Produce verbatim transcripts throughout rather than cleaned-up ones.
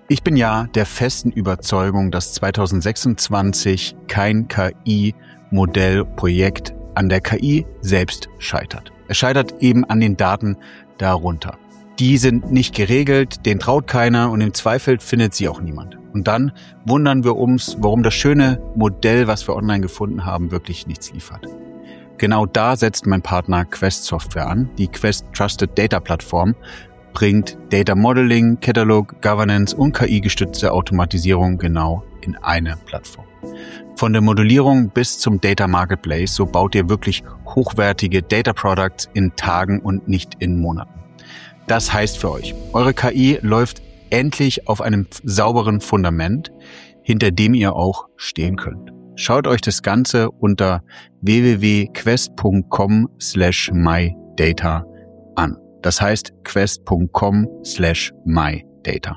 Ich bin ja der festen Überzeugung, dass zwanzig sechsundzwanzig kein K I-Modellprojekt an der K I selbst scheitert. Es scheitert eben an den Daten darunter. Die sind nicht geregelt, denen traut keiner und im Zweifel findet sie auch niemand. Und dann wundern wir uns, warum das schöne Modell, was wir online gefunden haben, wirklich nichts liefert. Genau da setzt mein Partner Quest Software an. Die Quest Trusted Data Plattform bringt Data Modeling, Catalog, Governance und K I-gestützte Automatisierung genau in eine Plattform. Von der Modellierung bis zum Data Marketplace, so baut ihr wirklich hochwertige Data Products in Tagen und nicht in Monaten. Das heißt für euch, eure K I läuft endlich auf einem sauberen Fundament, hinter dem ihr auch stehen könnt. Schaut euch das Ganze unter w w w punkt quest punkt com slash my data an. Das heißt quest punkt com slash my data.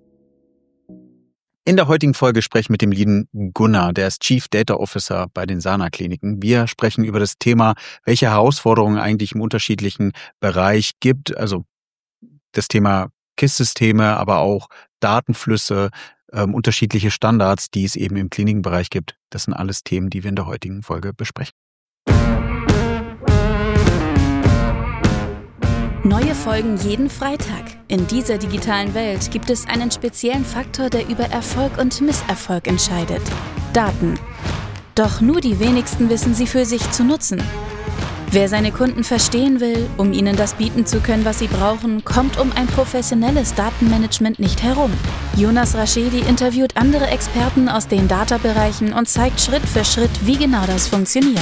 In der heutigen Folge spreche ich mit dem lieben Gunnar, der ist Chief Data Officer bei den Sana Kliniken. Wir sprechen über das Thema, welche Herausforderungen eigentlich im unterschiedlichen Bereich gibt. Also das Thema K I S-Systeme, aber auch Datenflüsse, ähm, unterschiedliche Standards, die es eben im Klinikenbereich gibt. Das sind alles Themen, die wir in der heutigen Folge besprechen. Neue Folgen jeden Freitag. In dieser digitalen Welt gibt es einen speziellen Faktor, der über Erfolg und Misserfolg entscheidet. Daten. Doch nur die wenigsten wissen sie für sich zu nutzen. Wer seine Kunden verstehen will, um ihnen das bieten zu können, was sie brauchen, kommt um ein professionelles Datenmanagement nicht herum. Jonas Raschedi interviewt andere Experten aus den Data-Bereichen und zeigt Schritt für Schritt, wie genau das funktioniert.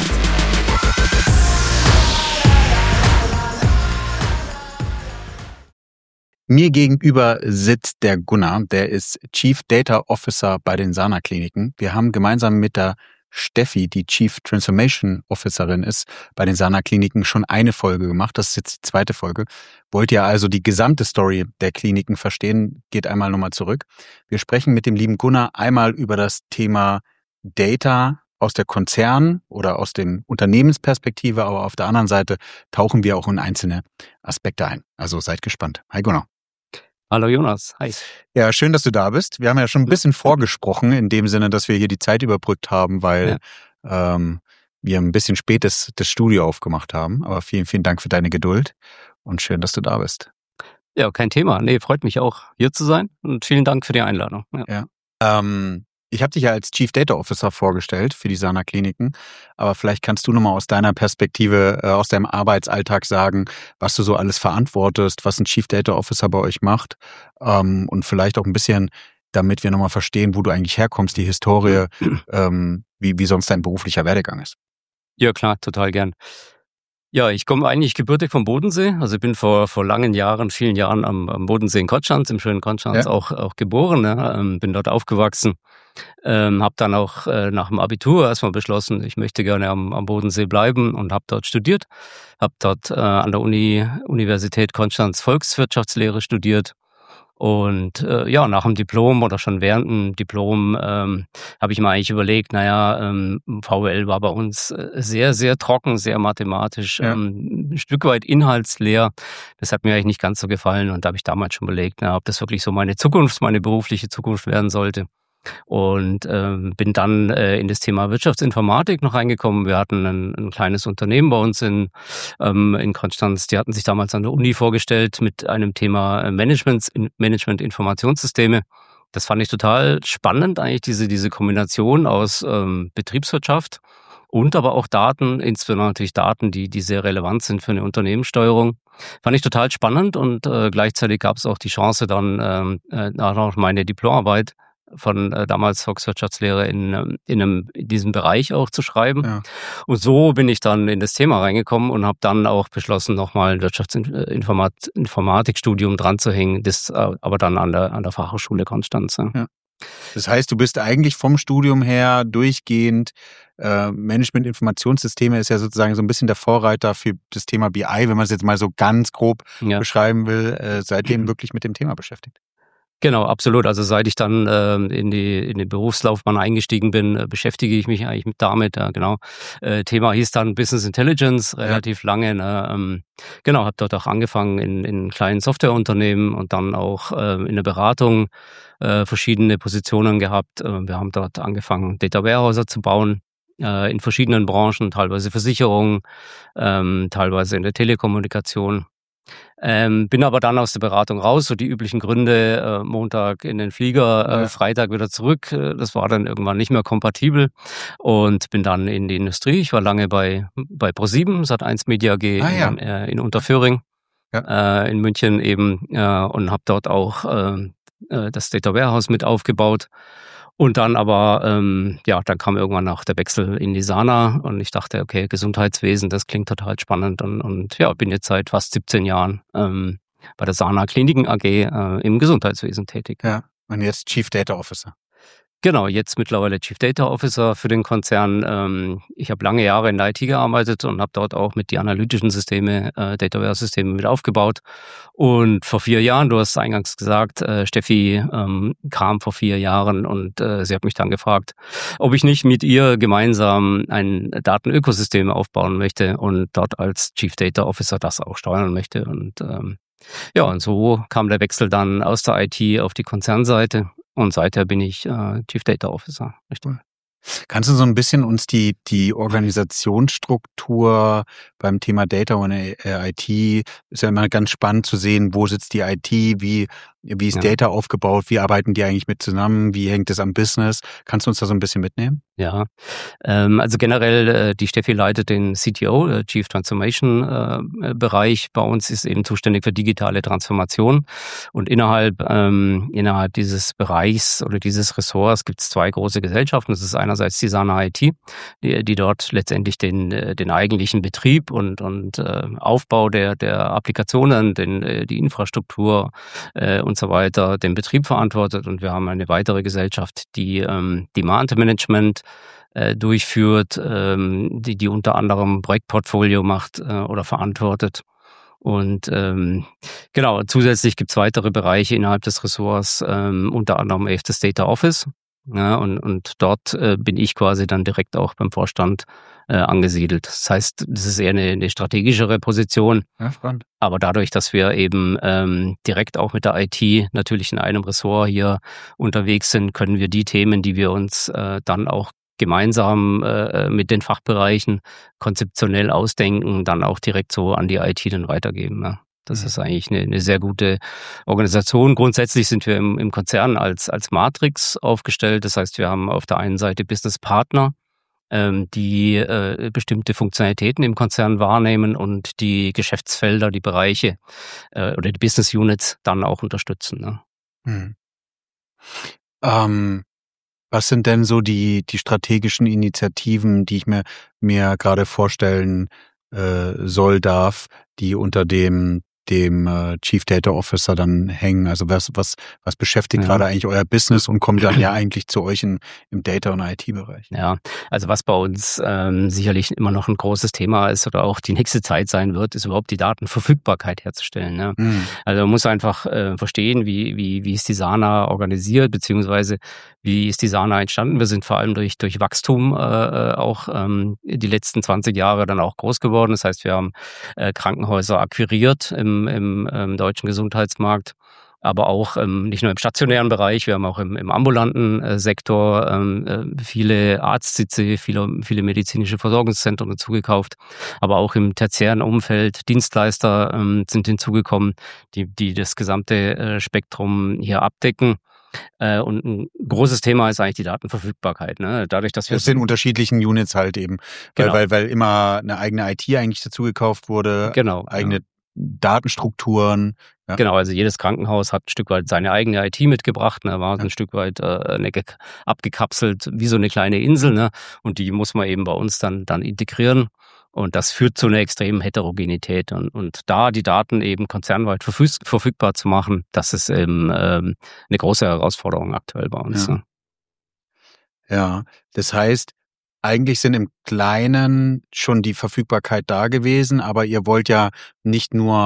Mir gegenüber sitzt der Gunnar, der ist Chief Data Officer bei den Sana Kliniken. Wir haben gemeinsam mit der Steffi, die Chief Transformation Officerin ist, bei den Sana Kliniken schon eine Folge gemacht. Das ist jetzt die zweite Folge. Wollt ihr also die gesamte Story der Kliniken verstehen, geht einmal nochmal zurück. Wir sprechen mit dem lieben Gunnar einmal über das Thema Data aus der Konzern- oder aus dem Unternehmensperspektive, aber auf der anderen Seite tauchen wir auch in einzelne Aspekte ein. Also seid gespannt. Hi Gunnar. Hallo Jonas, hi. Ja, schön, dass du da bist. Wir haben ja schon ein bisschen vorgesprochen, in dem Sinne, dass wir hier die Zeit überbrückt haben, weil ja. ähm, wir ein bisschen spät das, das Studio aufgemacht haben. Aber vielen, vielen Dank für deine Geduld und schön, dass du da bist. Ja, kein Thema. Nee, freut mich auch, hier zu sein und vielen Dank für die Einladung. Ja. ja. Ähm, ich habe dich ja als Chief Data Officer vorgestellt für die Sana Kliniken, aber vielleicht kannst du nochmal aus deiner Perspektive, äh, aus deinem Arbeitsalltag sagen, was du so alles verantwortest, was ein Chief Data Officer bei euch macht ähm, und vielleicht auch ein bisschen, damit wir nochmal verstehen, wo du eigentlich herkommst, die Historie, ähm, wie, wie sonst dein beruflicher Werdegang ist. Ja klar, total gern. Ja, ich komme eigentlich gebürtig vom Bodensee. Also ich bin vor vor langen Jahren, vielen Jahren am, am Bodensee in Konstanz, im schönen Konstanz, ja. auch auch geboren. Ja. Ähm, bin dort aufgewachsen. Ähm, habe dann auch äh, nach dem Abitur erstmal beschlossen, ich möchte gerne am, am Bodensee bleiben und habe dort studiert. Habe dort äh, an der Uni Universität Konstanz Volkswirtschaftslehre studiert. Und äh, ja, nach dem Diplom oder schon während dem Diplom ähm, habe ich mir eigentlich überlegt, naja, ähm, V W L war bei uns sehr, sehr trocken, sehr mathematisch, ja. ähm, ein Stück weit inhaltsleer. Das hat mir eigentlich nicht ganz so gefallen und da habe ich damals schon überlegt, na, ob das wirklich so meine Zukunft, meine berufliche Zukunft werden sollte. Und ähm, bin dann äh, in das Thema Wirtschaftsinformatik noch reingekommen. Wir hatten ein, ein kleines Unternehmen bei uns in, ähm, in Konstanz. Die hatten sich damals an der Uni vorgestellt mit einem Thema Management, Management Informationssysteme. Das fand ich total spannend, eigentlich diese, diese Kombination aus ähm, Betriebswirtschaft und aber auch Daten, insbesondere natürlich Daten, die, die sehr relevant sind für eine Unternehmenssteuerung. Fand ich total spannend und äh, gleichzeitig gab es auch die Chance, dann ähm, äh, nach meine Diplomarbeit von äh, damals Volkswirtschaftslehre in, in, einem, in diesem Bereich auch zu schreiben. Ja. Und so bin ich dann in das Thema reingekommen und habe dann auch beschlossen, nochmal ein Wirtschaftsinformatikstudium dran zu hängen, das äh, aber dann an der, an der Fachhochschule Konstanz. Ja. Das heißt, du bist eigentlich vom Studium her durchgehend, äh, Management-Informationssysteme ist ja sozusagen so ein bisschen der Vorreiter für das Thema B I, wenn man es jetzt mal so ganz grob ja. beschreiben will, äh, seitdem wirklich mit dem Thema beschäftigt. Genau, absolut. Also seit ich dann äh, in die in den Berufslaufbahn eingestiegen bin, äh, beschäftige ich mich eigentlich mit damit. Ja, genau. Äh, Thema hieß dann Business Intelligence, relativ ja. lange. Ne? Ähm, genau, habe dort auch angefangen in in kleinen Softwareunternehmen und dann auch äh, in der Beratung äh, verschiedene Positionen gehabt. Äh, wir haben dort angefangen, Data Warehouses zu bauen äh, in verschiedenen Branchen, teilweise Versicherungen, ähm, teilweise in der Telekommunikation. Ähm, bin aber dann aus der Beratung raus, so die üblichen Gründe, äh, Montag in den Flieger, äh, ja. Freitag wieder zurück. Äh, das war dann irgendwann nicht mehr kompatibel und bin dann in die Industrie. Ich war lange bei bei ProSieben, Sat eins Media A G ah, ja. in, äh, in Unterföhring, ja. äh, in München eben äh, und habe dort auch äh, das Data Warehouse mit aufgebaut. Und dann aber, ähm, ja, dann kam irgendwann auch der Wechsel in die Sana und ich dachte, okay, Gesundheitswesen, das klingt total spannend und, und ja, bin jetzt seit fast siebzehn Jahren ähm, bei der Sana Kliniken A G äh, im Gesundheitswesen tätig. Ja, und jetzt Chief Data Officer. Genau, jetzt mittlerweile Chief Data Officer für den Konzern. Ähm, ich habe lange Jahre in der I T gearbeitet und habe dort auch mit die analytischen Systeme, äh, Data Warehouse Systeme mit aufgebaut. Und vor vier Jahren, du hast eingangs gesagt, äh, Steffi ähm, kam vor vier Jahren und äh, sie hat mich dann gefragt, ob ich nicht mit ihr gemeinsam ein Datenökosystem aufbauen möchte und dort als Chief Data Officer das auch steuern möchte. Und ähm, ja, und so kam der Wechsel dann aus der I T auf die Konzernseite. Und seither bin ich äh, Chief Data Officer. Richtig. Kannst du so ein bisschen uns die die Organisationsstruktur beim Thema Data und I T, ist ja immer ganz spannend zu sehen, wo sitzt die I T, wie wie ist ja. Data aufgebaut, wie arbeiten die eigentlich mit zusammen, wie hängt es am Business? Kannst du uns da so ein bisschen mitnehmen? Ja, ähm, also generell, äh, die Steffi leitet den C T O, äh, Chief Transformation äh, Bereich. Bei uns ist eben zuständig für digitale Transformation. Und innerhalb ähm, innerhalb dieses Bereichs oder dieses Ressorts gibt es zwei große Gesellschaften. Das ist einerseits die Sana I T, die, die dort letztendlich den den eigentlichen Betrieb und und äh, Aufbau der der Applikationen, den die Infrastruktur äh, und so weiter, den Betrieb verantwortet. Und wir haben eine weitere Gesellschaft, die ähm, Demand Management äh, durchführt, ähm, die die unter anderem Projektportfolio macht äh, oder verantwortet. Und ähm, genau, zusätzlich gibt es weitere Bereiche innerhalb des Ressorts, ähm, unter anderem eben das Data Office. Ja, und, und dort äh, bin ich quasi dann direkt auch beim Vorstand äh, angesiedelt. Das heißt, das ist eher eine, eine strategischere Position. Ja, spannend. Aber dadurch, dass wir eben ähm, direkt auch mit der I T natürlich in einem Ressort hier unterwegs sind, können wir die Themen, die wir uns äh, dann auch gemeinsam äh, mit den Fachbereichen konzeptionell ausdenken, dann auch direkt so an die I T dann weitergeben. Ja. Das mhm. ist eigentlich eine, eine sehr gute Organisation. Grundsätzlich sind wir im, im Konzern als, als Matrix aufgestellt. Das heißt, wir haben auf der einen Seite Business Partner, ähm, die äh, bestimmte Funktionalitäten im Konzern wahrnehmen und die Geschäftsfelder, die Bereiche äh, oder die Business Units dann auch unterstützen. Ne? Mhm. Ähm, was sind denn so die, die strategischen Initiativen, die ich mir, mir gerade vorstellen äh, soll, darf, die unter dem dem äh, Chief Data Officer dann hängen? Also was was was beschäftigt ja. gerade eigentlich euer Business und kommt dann ja eigentlich zu euch in, im Data- und I T-Bereich? Ja, also was bei uns ähm, sicherlich immer noch ein großes Thema ist oder auch die nächste Zeit sein wird, ist überhaupt die Datenverfügbarkeit herzustellen. Ne? Mhm. Also man muss einfach äh, verstehen, wie wie wie ist die Sana organisiert, beziehungsweise wie ist die Sana entstanden. Wir sind vor allem durch durch Wachstum äh, auch ähm, die letzten zwanzig Jahre dann auch groß geworden. Das heißt, wir haben äh, Krankenhäuser akquiriert im im, im ähm, deutschen Gesundheitsmarkt, aber auch ähm, nicht nur im stationären Bereich, wir haben auch im, im ambulanten äh, Sektor ähm, äh, viele Arztsitze, viele, viele medizinische Versorgungszentren dazugekauft, aber auch im tertiären Umfeld Dienstleister ähm, sind hinzugekommen, die, die das gesamte äh, Spektrum hier abdecken. Äh, und ein großes Thema ist eigentlich die Datenverfügbarkeit. Ne? Dadurch, dass wir aus den unterschiedlichen Units halt eben, weil, genau. weil, weil immer eine eigene I T eigentlich dazugekauft wurde, genau, eigene ja. Datenstrukturen. Ja. Genau, also jedes Krankenhaus hat ein Stück weit seine eigene I T mitgebracht, ne, war ja. ein Stück weit äh, eine, abgekapselt wie so eine kleine Insel, ne, und die muss man eben bei uns dann dann integrieren. Und das führt zu einer extremen Heterogenität. Und, und da die Daten eben konzernweit verfüg- verfügbar zu machen, das ist eben ähm, eine große Herausforderung aktuell bei uns. Ja. Ne? Ja, das heißt, eigentlich sind im Kleinen schon die Verfügbarkeit da gewesen, aber ihr wollt ja nicht nur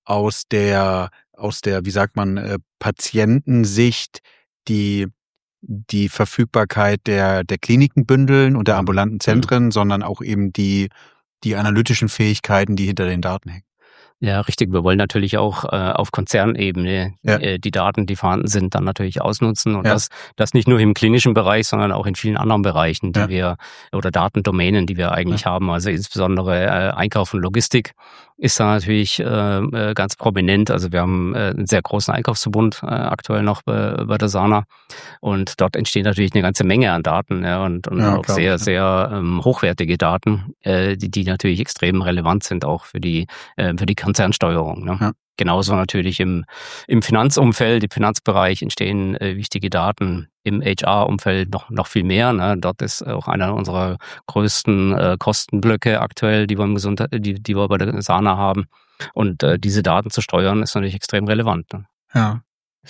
aus der, aus der, wie sagt man, äh, Patientensicht die die Verfügbarkeit der der Kliniken bündeln und der ambulanten Zentren, mhm. sondern auch eben die die analytischen Fähigkeiten, die hinter den Daten hängen. Ja, richtig. Wir wollen natürlich auch äh, auf Konzernebene ja. äh, die Daten, die vorhanden sind, dann natürlich ausnutzen und ja. das das nicht nur im klinischen Bereich, sondern auch in vielen anderen Bereichen, die ja. wir oder Datendomänen, die wir eigentlich ja. haben. Also insbesondere äh, Einkauf und Logistik ist da natürlich äh, ganz prominent. Also wir haben äh, einen sehr großen Einkaufsverbund äh, aktuell noch bei, bei der Sana und dort entsteht natürlich eine ganze Menge an Daten ja, und, und ja, auch sehr, ich, sehr ähm, hochwertige Daten, äh, die, die natürlich extrem relevant sind auch für die äh, für die Konzernsteuerung. Ne? Ja. Genauso natürlich im, im Finanzumfeld, im Finanzbereich entstehen äh, wichtige Daten. Im H R-Umfeld noch, noch viel mehr. Ne? Dort ist auch einer unserer größten äh, Kostenblöcke aktuell, die wir, im Gesundheit, die, die wir bei der Sana haben. Und äh, diese Daten zu steuern, ist natürlich extrem relevant. Ne? Ja.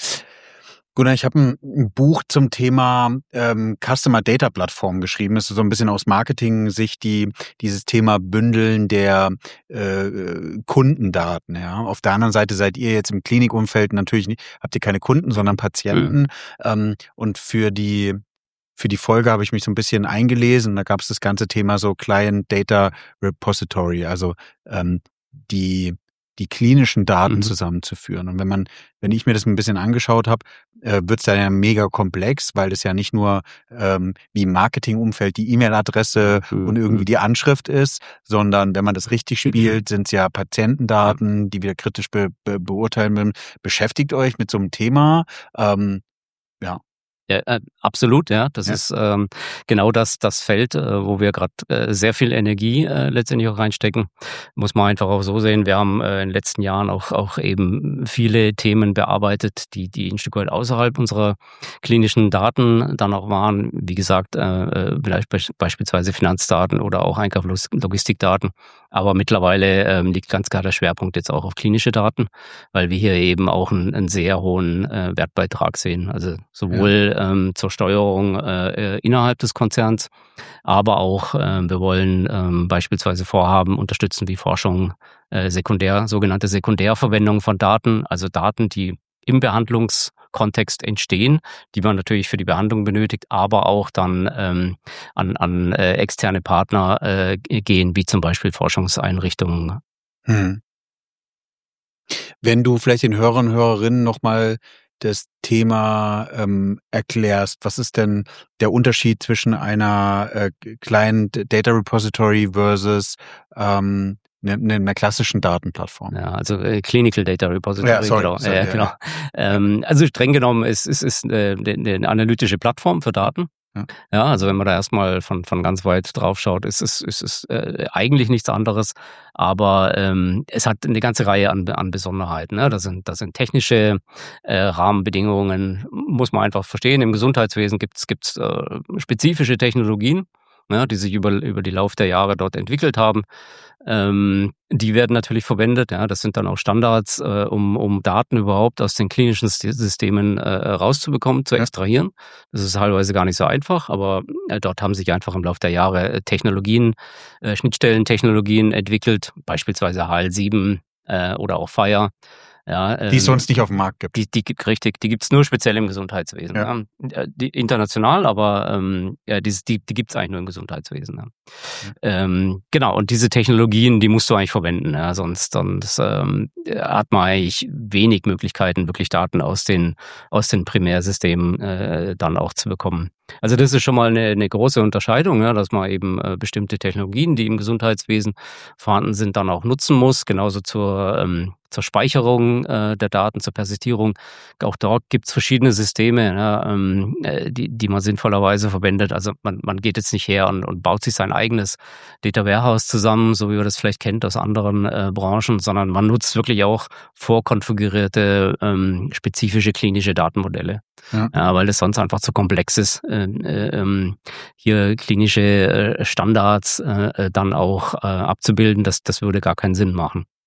Gunnar, ich habe ein, ein Buch zum Thema ähm, Customer Data Plattform geschrieben. Das ist so ein bisschen aus Marketing-Sicht die dieses Thema Bündeln der äh, Kundendaten. Ja, auf der anderen Seite seid ihr jetzt im Klinikumfeld natürlich nicht, habt ihr keine Kunden, sondern Patienten. Mhm. Ähm, und für die für die Folge habe ich mich so ein bisschen eingelesen. Da gab es das ganze Thema so Client Data Repository, also ähm, die die klinischen Daten mhm. zusammenzuführen. Und wenn man, wenn ich mir das ein bisschen angeschaut habe, äh, wird es dann ja mega komplex, weil es ja nicht nur ähm, wie im Marketingumfeld die E-Mail-Adresse mhm. und irgendwie die Anschrift ist, sondern wenn man das richtig spielt, sind es ja Patientendaten, die wir kritisch be- be- beurteilen müssen. Beschäftigt euch mit so einem Thema. Ähm, ja. Ja, äh, absolut, ja. Das ja. ist ähm, genau das das Feld, äh, wo wir gerade äh, sehr viel Energie äh, letztendlich auch reinstecken. Muss man einfach auch so sehen. Wir haben äh, in den letzten Jahren auch auch eben viele Themen bearbeitet, die die ein Stück weit außerhalb unserer klinischen Daten dann auch waren. Wie gesagt, äh, vielleicht be- beispielsweise Finanzdaten oder auch Einkauf-Logistikdaten. Aber mittlerweile ähm, liegt ganz klar der Schwerpunkt jetzt auch auf klinische Daten, weil wir hier eben auch einen, einen sehr hohen äh, Wertbeitrag sehen. Also sowohl ja. ähm, zur Steuerung äh, innerhalb des Konzerns, aber auch äh, wir wollen ähm, beispielsweise Vorhaben unterstützen wie Forschung, äh, sekundär, sogenannte Sekundärverwendung von Daten, also Daten, die im Behandlungskontext entstehen, die man natürlich für die Behandlung benötigt, aber auch dann ähm, an, an äh, externe Partner äh, gehen, wie zum Beispiel Forschungseinrichtungen. Hm. Wenn du vielleicht den Hörern und Hörerinnen nochmal das Thema ähm, erklärst, was ist denn der Unterschied zwischen einer äh, Client Data Repository versus ähm, einer eine klassischen Datenplattform? Ja, also äh, Clinical Data Repository. Ja, sorry, genau. sorry, äh, ja, genau. Ja. Ähm, also streng genommen ist es ist, ist äh, eine analytische Plattform für Daten. Ja. ja, also wenn man da erstmal von von ganz weit drauf schaut, ist es ist es äh, eigentlich nichts anderes, aber ähm, es hat eine ganze Reihe an an Besonderheiten. Ne? Das sind das sind technische äh, Rahmenbedingungen, muss man einfach verstehen. Im Gesundheitswesen gibt's gibt's äh, spezifische Technologien, ne, die sich über über die Lauf der Jahre dort entwickelt haben. Ähm, die werden natürlich verwendet. Ja, das sind dann auch Standards, äh, um um Daten überhaupt aus den klinischen Systemen äh, rauszubekommen, zu extrahieren. Das ist teilweise gar nicht so einfach, aber äh, dort haben sich einfach im Laufe der Jahre Technologien, äh, Schnittstellentechnologien entwickelt, beispielsweise H L sieben äh, oder auch FHIR. Ja, ähm, die es sonst nicht auf dem Markt gibt. Die, die richtig, die gibt's nur speziell im Gesundheitswesen. Ja. Ja. Die, international, aber ähm, ja, die, die, die gibt's eigentlich nur im Gesundheitswesen. Ja. Ja. Ähm, genau, und diese Technologien, die musst du eigentlich verwenden. Ja. Sonst, sonst ähm, hat man eigentlich wenig Möglichkeiten, wirklich Daten aus den aus den Primärsystemen äh, dann auch zu bekommen. Also das ist schon mal eine, eine große Unterscheidung, ja, dass man eben äh, bestimmte Technologien, die im Gesundheitswesen vorhanden sind, dann auch nutzen muss. Genauso zur ähm, zur Speicherung äh, der Daten, zur Persistierung. Auch dort gibt's verschiedene Systeme, ja, ähm, die, die man sinnvollerweise verwendet. Also man, man geht jetzt nicht her und, und baut sich sein eigenes Data Warehouse zusammen, so wie man das vielleicht kennt aus anderen äh, Branchen, sondern man nutzt wirklich auch vorkonfigurierte, ähm, spezifische klinische Datenmodelle. Ja. Ja, weil es sonst einfach zu komplex ist, äh, äh, hier klinische äh, Standards äh, dann auch äh, abzubilden. Das, das würde gar keinen Sinn machen.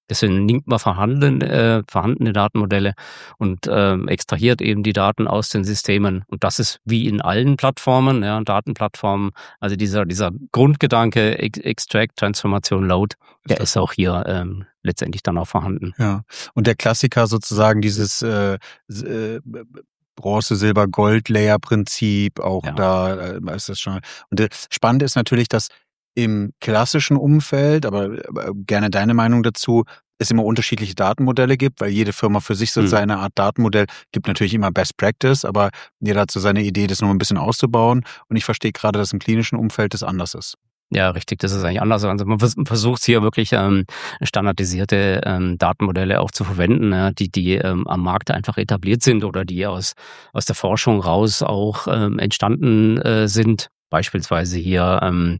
Deswegen nimmt man vorhandene, äh, vorhandene Datenmodelle und ähm, extrahiert eben die Daten aus den Systemen. Und das ist wie in allen Plattformen, ja, Datenplattformen, also dieser, dieser Grundgedanke, Extract, Transformation, Load, der ist auch hier ähm, letztendlich dann auch vorhanden. Ja, und der Klassiker sozusagen dieses äh, äh, Bronze, Silber, Gold Layer Prinzip, auch ja. da äh, ist das schon. Und das Spannende ist natürlich, dass im klassischen Umfeld, aber, aber gerne deine Meinung dazu, es immer unterschiedliche Datenmodelle gibt, weil jede Firma für sich so hm. seine Art Datenmodell gibt, natürlich immer Best Practice, aber jeder hat so seine Idee, das noch ein bisschen auszubauen. Und ich verstehe gerade, dass im klinischen Umfeld das anders ist. Ja, richtig, das ist eigentlich anders. Also man versucht hier wirklich ähm, standardisierte ähm, Datenmodelle auch zu verwenden, ja, die die ähm, am Markt einfach etabliert sind oder die aus aus der Forschung raus auch ähm, entstanden äh, sind. Beispielsweise hier ähm,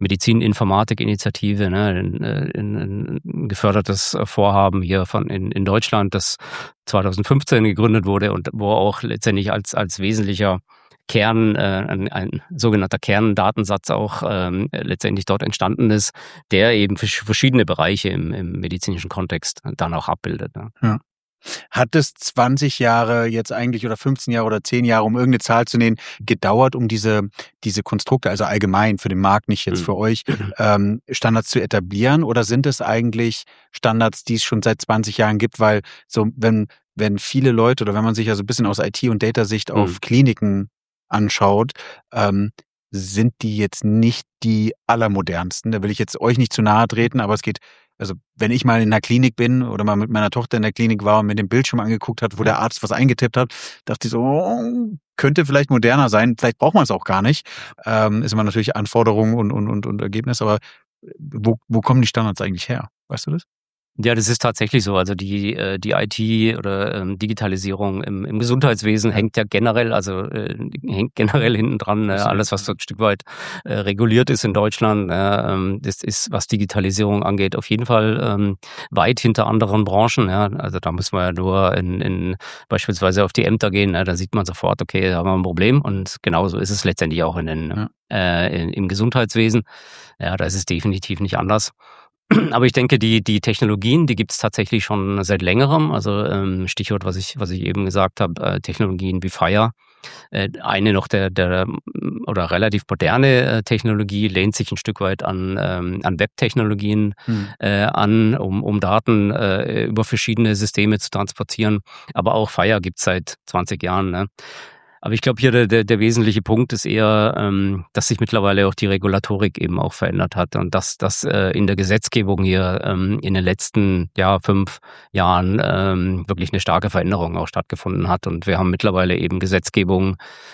Medizin-Informatik-Initiative, ne, ein, ein, ein gefördertes Vorhaben hier von in, in Deutschland, das zweitausendfünfzehn gegründet wurde und wo auch letztendlich als als wesentlicher Kern, äh, ein, ein sogenannter Kerndatensatz auch ähm, letztendlich dort entstanden ist, der eben für verschiedene Bereiche im, im medizinischen Kontext dann auch abbildet. Ne? Ja. Hat es zwanzig Jahre jetzt eigentlich oder fünfzehn Jahre oder zehn Jahre, um irgendeine Zahl zu nehmen, gedauert, um diese diese Konstrukte, also allgemein für den Markt, nicht jetzt für euch, ähm, Standards zu etablieren? Oder sind es eigentlich Standards, die es schon seit zwanzig Jahren gibt? Weil so wenn wenn viele Leute oder wenn man sich ja so ein bisschen aus I T- und Data-Sicht auf mhm. Kliniken anschaut, ähm, sind die jetzt nicht die allermodernsten. Da will ich jetzt euch nicht zu nahe treten, aber es geht, also wenn ich mal in der Klinik bin oder mal mit meiner Tochter in der Klinik war und mir den Bildschirm angeguckt hat, wo der Arzt was eingetippt hat, dachte ich so, oh, könnte vielleicht moderner sein, vielleicht braucht man es auch gar nicht. Ähm, ist immer natürlich Anforderung und, und, und, und Ergebnis, aber wo, wo kommen die Standards eigentlich her? Weißt du das? Ja, das ist tatsächlich so. Also die äh, die I T oder ähm, Digitalisierung im, im Gesundheitswesen hängt ja generell, also äh, hängt generell hinten dran. Äh, alles, was so ein Stück weit äh, reguliert ist in Deutschland, äh, ähm, das ist, was Digitalisierung angeht, auf jeden Fall ähm, weit hinter anderen Branchen. Ja. Also da muss man ja nur in, in beispielsweise auf die Ämter gehen. Ja. Da sieht man sofort, okay, da haben wir ein Problem. Und genauso ist es letztendlich auch in den, ja. äh, in, im Gesundheitswesen. Ja, da ist es definitiv nicht anders. Aber ich denke, die die Technologien, die gibt es tatsächlich schon seit längerem. Also ähm, Stichwort, was ich was ich eben gesagt habe, äh, Technologien wie Fire. Äh, eine noch der der oder relativ moderne äh, Technologie lehnt sich ein Stück weit an ähm, an Web-Technologien hm. äh, an, um um Daten äh, über verschiedene Systeme zu transportieren. Aber auch Fire gibt es seit zwanzig Jahren. Ne? Aber ich glaube, hier der, der, der wesentliche Punkt ist eher, ähm, dass sich mittlerweile auch die Regulatorik eben auch verändert hat und dass, dass äh, in der Gesetzgebung hier ähm, in den letzten ja, fünf Jahren ähm, wirklich eine starke Veränderung auch stattgefunden hat. Und wir haben mittlerweile eben Gesetzgebung,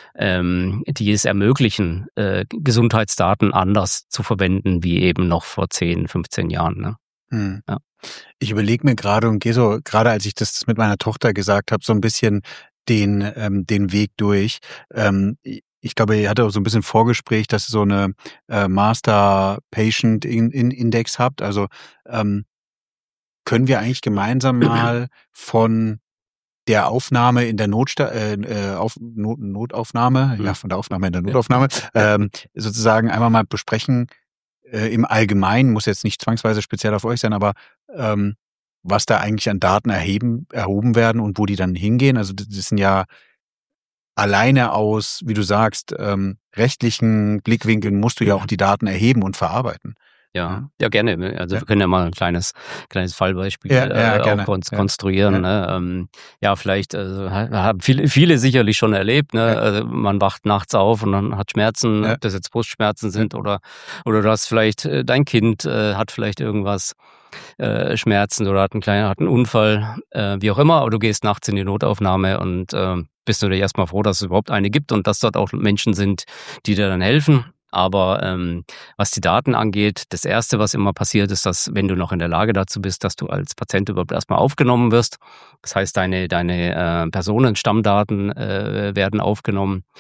ähm, die es ermöglichen, äh, Gesundheitsdaten anders zu verwenden, wie eben noch vor zehn, fünfzehn Jahren. Ne? Hm. Ja. Ich überlege mir gerade und gehe so, gerade als ich das mit meiner Tochter gesagt habe, so ein bisschen den ähm, den Weg durch. Ähm, ich glaube, ihr hattet auch so ein bisschen Vorgespräch, dass ihr so eine äh, Master-Patient-Index habt. Also ähm, können wir eigentlich gemeinsam mal von der Aufnahme in der Notsta- äh, auf, Not- Notaufnahme, mhm. ja, von der Aufnahme in der Notaufnahme, ähm, sozusagen einmal mal besprechen, äh, im Allgemeinen, muss jetzt nicht zwangsweise speziell auf euch sein, aber ähm, was da eigentlich an Daten erheben, erhoben werden und wo die dann hingehen. Also das sind ja alleine aus, wie du sagst, ähm, rechtlichen Blickwinkeln musst du ja auch die Daten erheben und verarbeiten. Ja, ja, gerne. Also ja. wir können ja mal ein kleines kleines Fallbeispiel ja, ja, äh, auch kon- konstruieren. Ja, ne? ähm, ja vielleicht also, haben viele, viele sicherlich schon erlebt. Ne? Ja. Also, man wacht nachts auf und dann hat Schmerzen, ja. ob das jetzt Brustschmerzen sind ja. oder oder du hast vielleicht, äh, dein Kind äh, hat vielleicht irgendwas äh, Schmerzen oder hat einen kleinen hat einen Unfall, äh, wie auch immer. Aber du gehst nachts in die Notaufnahme und äh, bist du dir erstmal froh, dass es überhaupt eine gibt und dass dort auch Menschen sind, die dir dann helfen. Aber ähm, was die Daten angeht, das Erste, was immer passiert, ist, dass wenn du noch in der Lage dazu bist, dass du als Patient überhaupt erstmal aufgenommen wirst. Das heißt, deine deine äh, Personenstammdaten äh, werden aufgenommen.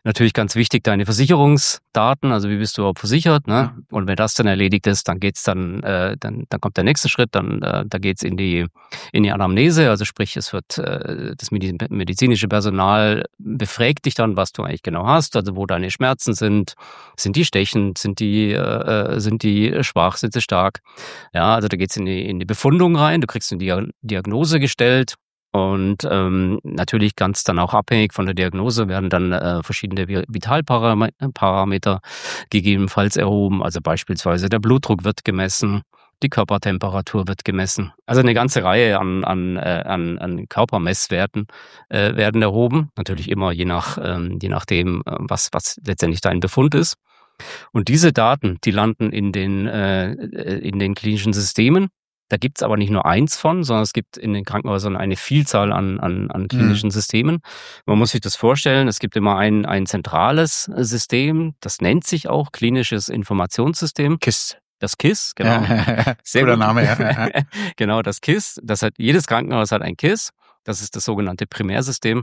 Natürlich ganz wichtig, deine Versicherungsdaten, also wie bist du überhaupt versichert, ne? Ja. Und wenn das dann erledigt ist, dann geht's dann, äh, dann, dann kommt der nächste Schritt, dann, äh, da geht's in die, in die Anamnese, also sprich, es wird, äh, das medizinische Personal befragt dich dann, was du eigentlich genau hast, also wo deine Schmerzen sind, sind die stechend, sind die, äh, sind die schwach, sind sie stark, ja, also da geht's in die, in die Befundung rein, du kriegst eine Diagnose gestellt. Und ähm, natürlich ganz dann auch abhängig von der Diagnose werden dann äh, verschiedene Vitalparameter gegebenenfalls erhoben. Also beispielsweise der Blutdruck wird gemessen, die Körpertemperatur wird gemessen. Also eine ganze Reihe an, an, äh, an, an Körpermesswerten äh, werden erhoben. Natürlich immer je nach ähm, je nachdem, äh, was, was letztendlich dein Befund ist. Und diese Daten, die landen in den, äh, in den klinischen Systemen. Da gibt's aber nicht nur eins von, sondern es gibt in den Krankenhäusern eine Vielzahl an, an, an klinischen mhm. Systemen. Man muss sich das vorstellen, es gibt immer ein, ein zentrales System, das nennt sich auch klinisches Informationssystem. K I S S. Das K I S S, genau. Sehr guter Name, ja. Genau, das K I S S. Das hat, jedes Krankenhaus hat ein K I S S. Das ist das sogenannte Primärsystem.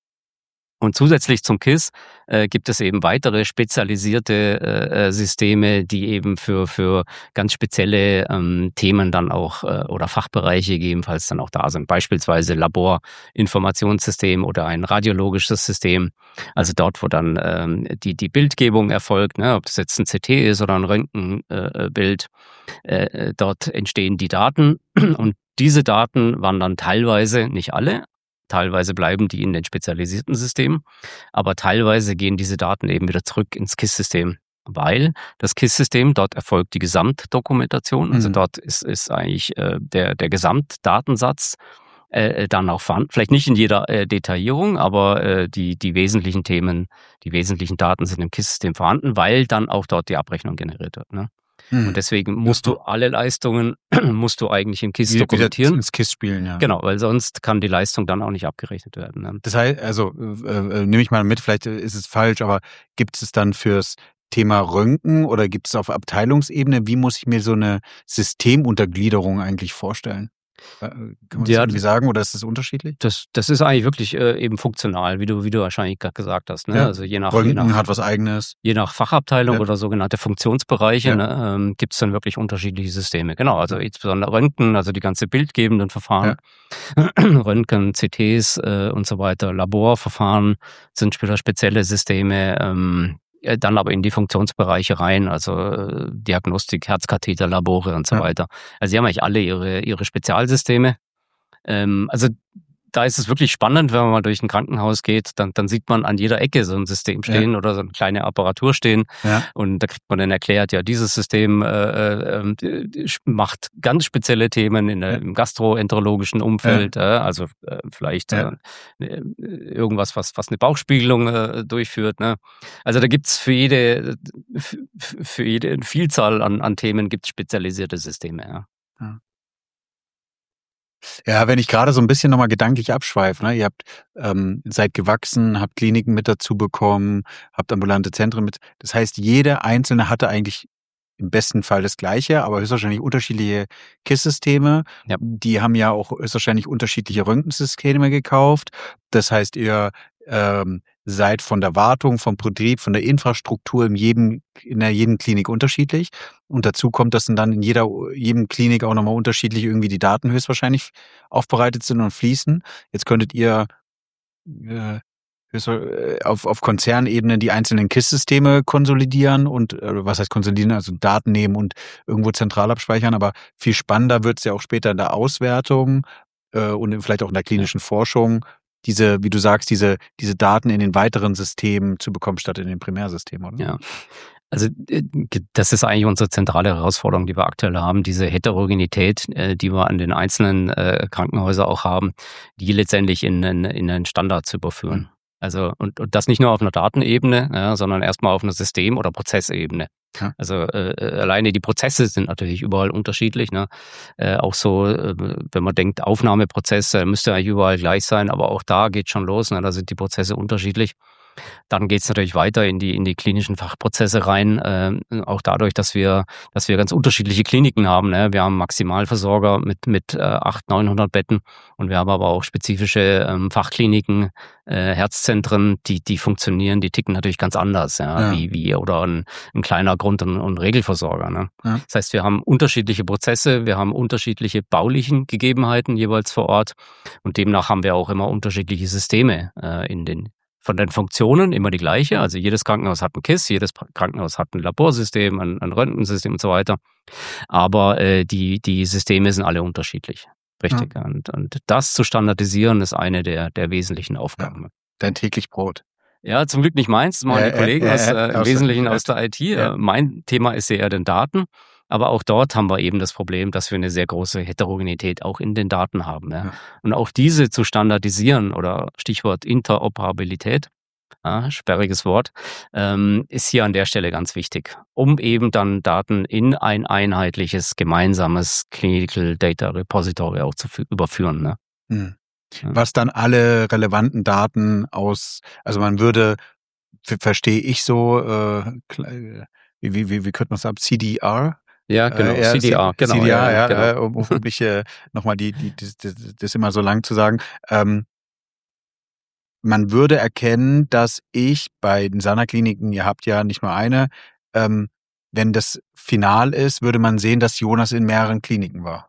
Und zusätzlich zum K I S S äh, gibt es eben weitere spezialisierte äh, Systeme, die eben für für ganz spezielle ähm, Themen dann auch äh, oder Fachbereiche gegebenenfalls dann auch da sind. Beispielsweise Laborinformationssystem oder ein radiologisches System. Also dort, wo dann ähm, die die Bildgebung erfolgt, ne, ob das jetzt ein C T ist oder ein Röntgenbild, äh, äh, dort entstehen die Daten und diese Daten wandern teilweise, nicht alle, teilweise bleiben die in den spezialisierten Systemen, aber teilweise gehen diese Daten eben wieder zurück ins K I S-System, weil das K I S-System, dort erfolgt die Gesamtdokumentation, also mhm. dort ist, ist eigentlich äh, der, der Gesamtdatensatz äh, dann auch vorhanden. Vielleicht nicht in jeder äh, Detaillierung, aber äh, die, die wesentlichen Themen, die wesentlichen Daten sind im K I S-System vorhanden, weil dann auch dort die Abrechnung generiert wird, ne? Und deswegen musst du alle Leistungen, musst du eigentlich im K I S S dokumentieren. Ins K I S S spielen, ja. Genau, weil sonst kann die Leistung dann auch nicht abgerechnet werden. Ne? Das heißt, also äh, nehme ich mal mit, vielleicht ist es falsch, aber gibt es dann fürs Thema Röntgen oder gibt es auf Abteilungsebene, wie muss ich mir so eine Systemuntergliederung eigentlich vorstellen? Kann man das ja, irgendwie sagen oder ist das unterschiedlich? Das, das ist eigentlich wirklich äh, eben funktional, wie du, wie du wahrscheinlich gerade gesagt hast. Ne? Ja. Also je nach, Röntgen je nach, hat was Eigenes. Je nach Fachabteilung ja. oder sogenannte Funktionsbereiche ja. ne, ähm, gibt es dann wirklich unterschiedliche Systeme. Genau, also insbesondere Röntgen, also die ganze bildgebenden Verfahren, ja. Röntgen, C Ts äh, und so weiter, Laborverfahren sind später spezielle Systeme. Ähm, dann aber in die Funktionsbereiche rein, also äh, Diagnostik, Herzkatheterlabore und so ja. weiter. Also sie haben eigentlich alle ihre ihre Spezialsysteme. Ähm, also da ist es wirklich spannend, wenn man mal durch ein Krankenhaus geht, dann, dann sieht man an jeder Ecke so ein System stehen ja. oder so eine kleine Apparatur stehen. Ja. Und da kriegt man dann erklärt, ja, dieses System äh, äh, macht ganz spezielle Themen in der, ja. im gastroenterologischen Umfeld. Ja. Äh, also äh, vielleicht ja. äh, irgendwas, was, was eine Bauchspiegelung äh, durchführt. Ne? Also da gibt's für jede, für jede Vielzahl an, an Themen gibt's spezialisierte Systeme. Ja. Ja. Ja, wenn ich gerade so ein bisschen nochmal gedanklich abschweife, ne? Ihr habt ähm, seid gewachsen, habt Kliniken mit dazu bekommen, habt ambulante Zentren mit. Das heißt, jede einzelne hatte eigentlich im besten Fall das Gleiche, aber höchstwahrscheinlich unterschiedliche K I S-Systeme. Ja. Die haben ja auch höchstwahrscheinlich unterschiedliche Röntgensysteme gekauft. Das heißt, ihr ähm, seid von der Wartung, vom Betrieb, von der Infrastruktur in jedem, in der jeden Klinik unterschiedlich. Und dazu kommt, dass dann in jeder, jedem Klinik auch nochmal unterschiedlich irgendwie die Daten höchstwahrscheinlich aufbereitet sind und fließen. Jetzt könntet ihr äh, auf, auf Konzernebene die einzelnen K I S-Systeme konsolidieren und, äh, was heißt konsolidieren, also Daten nehmen und irgendwo zentral abspeichern. Aber viel spannender wird es ja auch später in der Auswertung äh, und vielleicht auch in der klinischen Forschung, diese, wie du sagst, diese, diese Daten in den weiteren Systemen zu bekommen, statt in den Primärsystemen, oder? Ja. Also das ist eigentlich unsere zentrale Herausforderung, die wir aktuell haben, diese Heterogenität, die wir an den einzelnen Krankenhäusern auch haben, die letztendlich in, in, in einen Standard zu überführen. Mhm. Also und, und das nicht nur auf einer Datenebene, ja, sondern erstmal auf einer System- oder Prozessebene. Ja. Also äh, alleine die Prozesse sind natürlich überall unterschiedlich. Ne? Äh, auch so, äh, wenn man denkt, Aufnahmeprozesse müsste eigentlich überall gleich sein, aber auch da geht schon los. Ne? Da sind die Prozesse unterschiedlich. Dann geht's natürlich weiter in die in die klinischen Fachprozesse rein, äh, auch dadurch, dass wir dass wir ganz unterschiedliche Kliniken haben. Ne? Wir haben Maximalversorger mit mit äh, achthundert, neunhundert Betten und wir haben aber auch spezifische ähm, Fachkliniken, äh, Herzzentren, die die funktionieren, die ticken natürlich ganz anders, ja, Ja. wie wie oder ein, ein kleiner Grund- und, und Regelversorger. Ne? Ja. Das heißt, wir haben unterschiedliche Prozesse, wir haben unterschiedliche baulichen Gegebenheiten jeweils vor Ort und demnach haben wir auch immer unterschiedliche Systeme äh, in den von den Funktionen immer die gleiche. Also jedes Krankenhaus hat ein K I S, jedes Krankenhaus hat ein Laborsystem, ein, ein Röntgensystem und so weiter. Aber äh, die, die Systeme sind alle unterschiedlich. Richtig. Ja. Und, und das zu standardisieren ist eine der, der wesentlichen Aufgaben. Ja. Dein täglich Brot. Ja, zum Glück nicht meins, das machen Äh, die Kollegen äh, aus, äh, im aus Wesentlichen der- aus der I T. ja. Mein Thema ist eher den Daten. Aber auch dort haben wir eben das Problem, dass wir eine sehr große Heterogenität auch in den Daten haben. Ja. Ja. Und auch diese zu standardisieren oder Stichwort Interoperabilität, ja, sperriges Wort, ähm, ist hier an der Stelle ganz wichtig, um eben dann Daten in ein einheitliches, gemeinsames Clinical Data Repository auch zu fü- überführen. Ne? Hm. Ja. Was dann alle relevanten Daten aus, also man würde, ver- verstehe ich so, äh, kle- wie, wie, wie, wie könnte man es ab, C D R? Ja, genau, Äh, ja, C D R, genau. C D R, ja, genau. äh, um, um mich äh, nochmal die, die, das, das, das immer so lang zu sagen. Ähm, man würde erkennen, dass ich bei den Sana-Kliniken, ihr habt ja nicht nur eine, ähm, wenn das final ist, würde man sehen, dass Jonas in mehreren Kliniken war.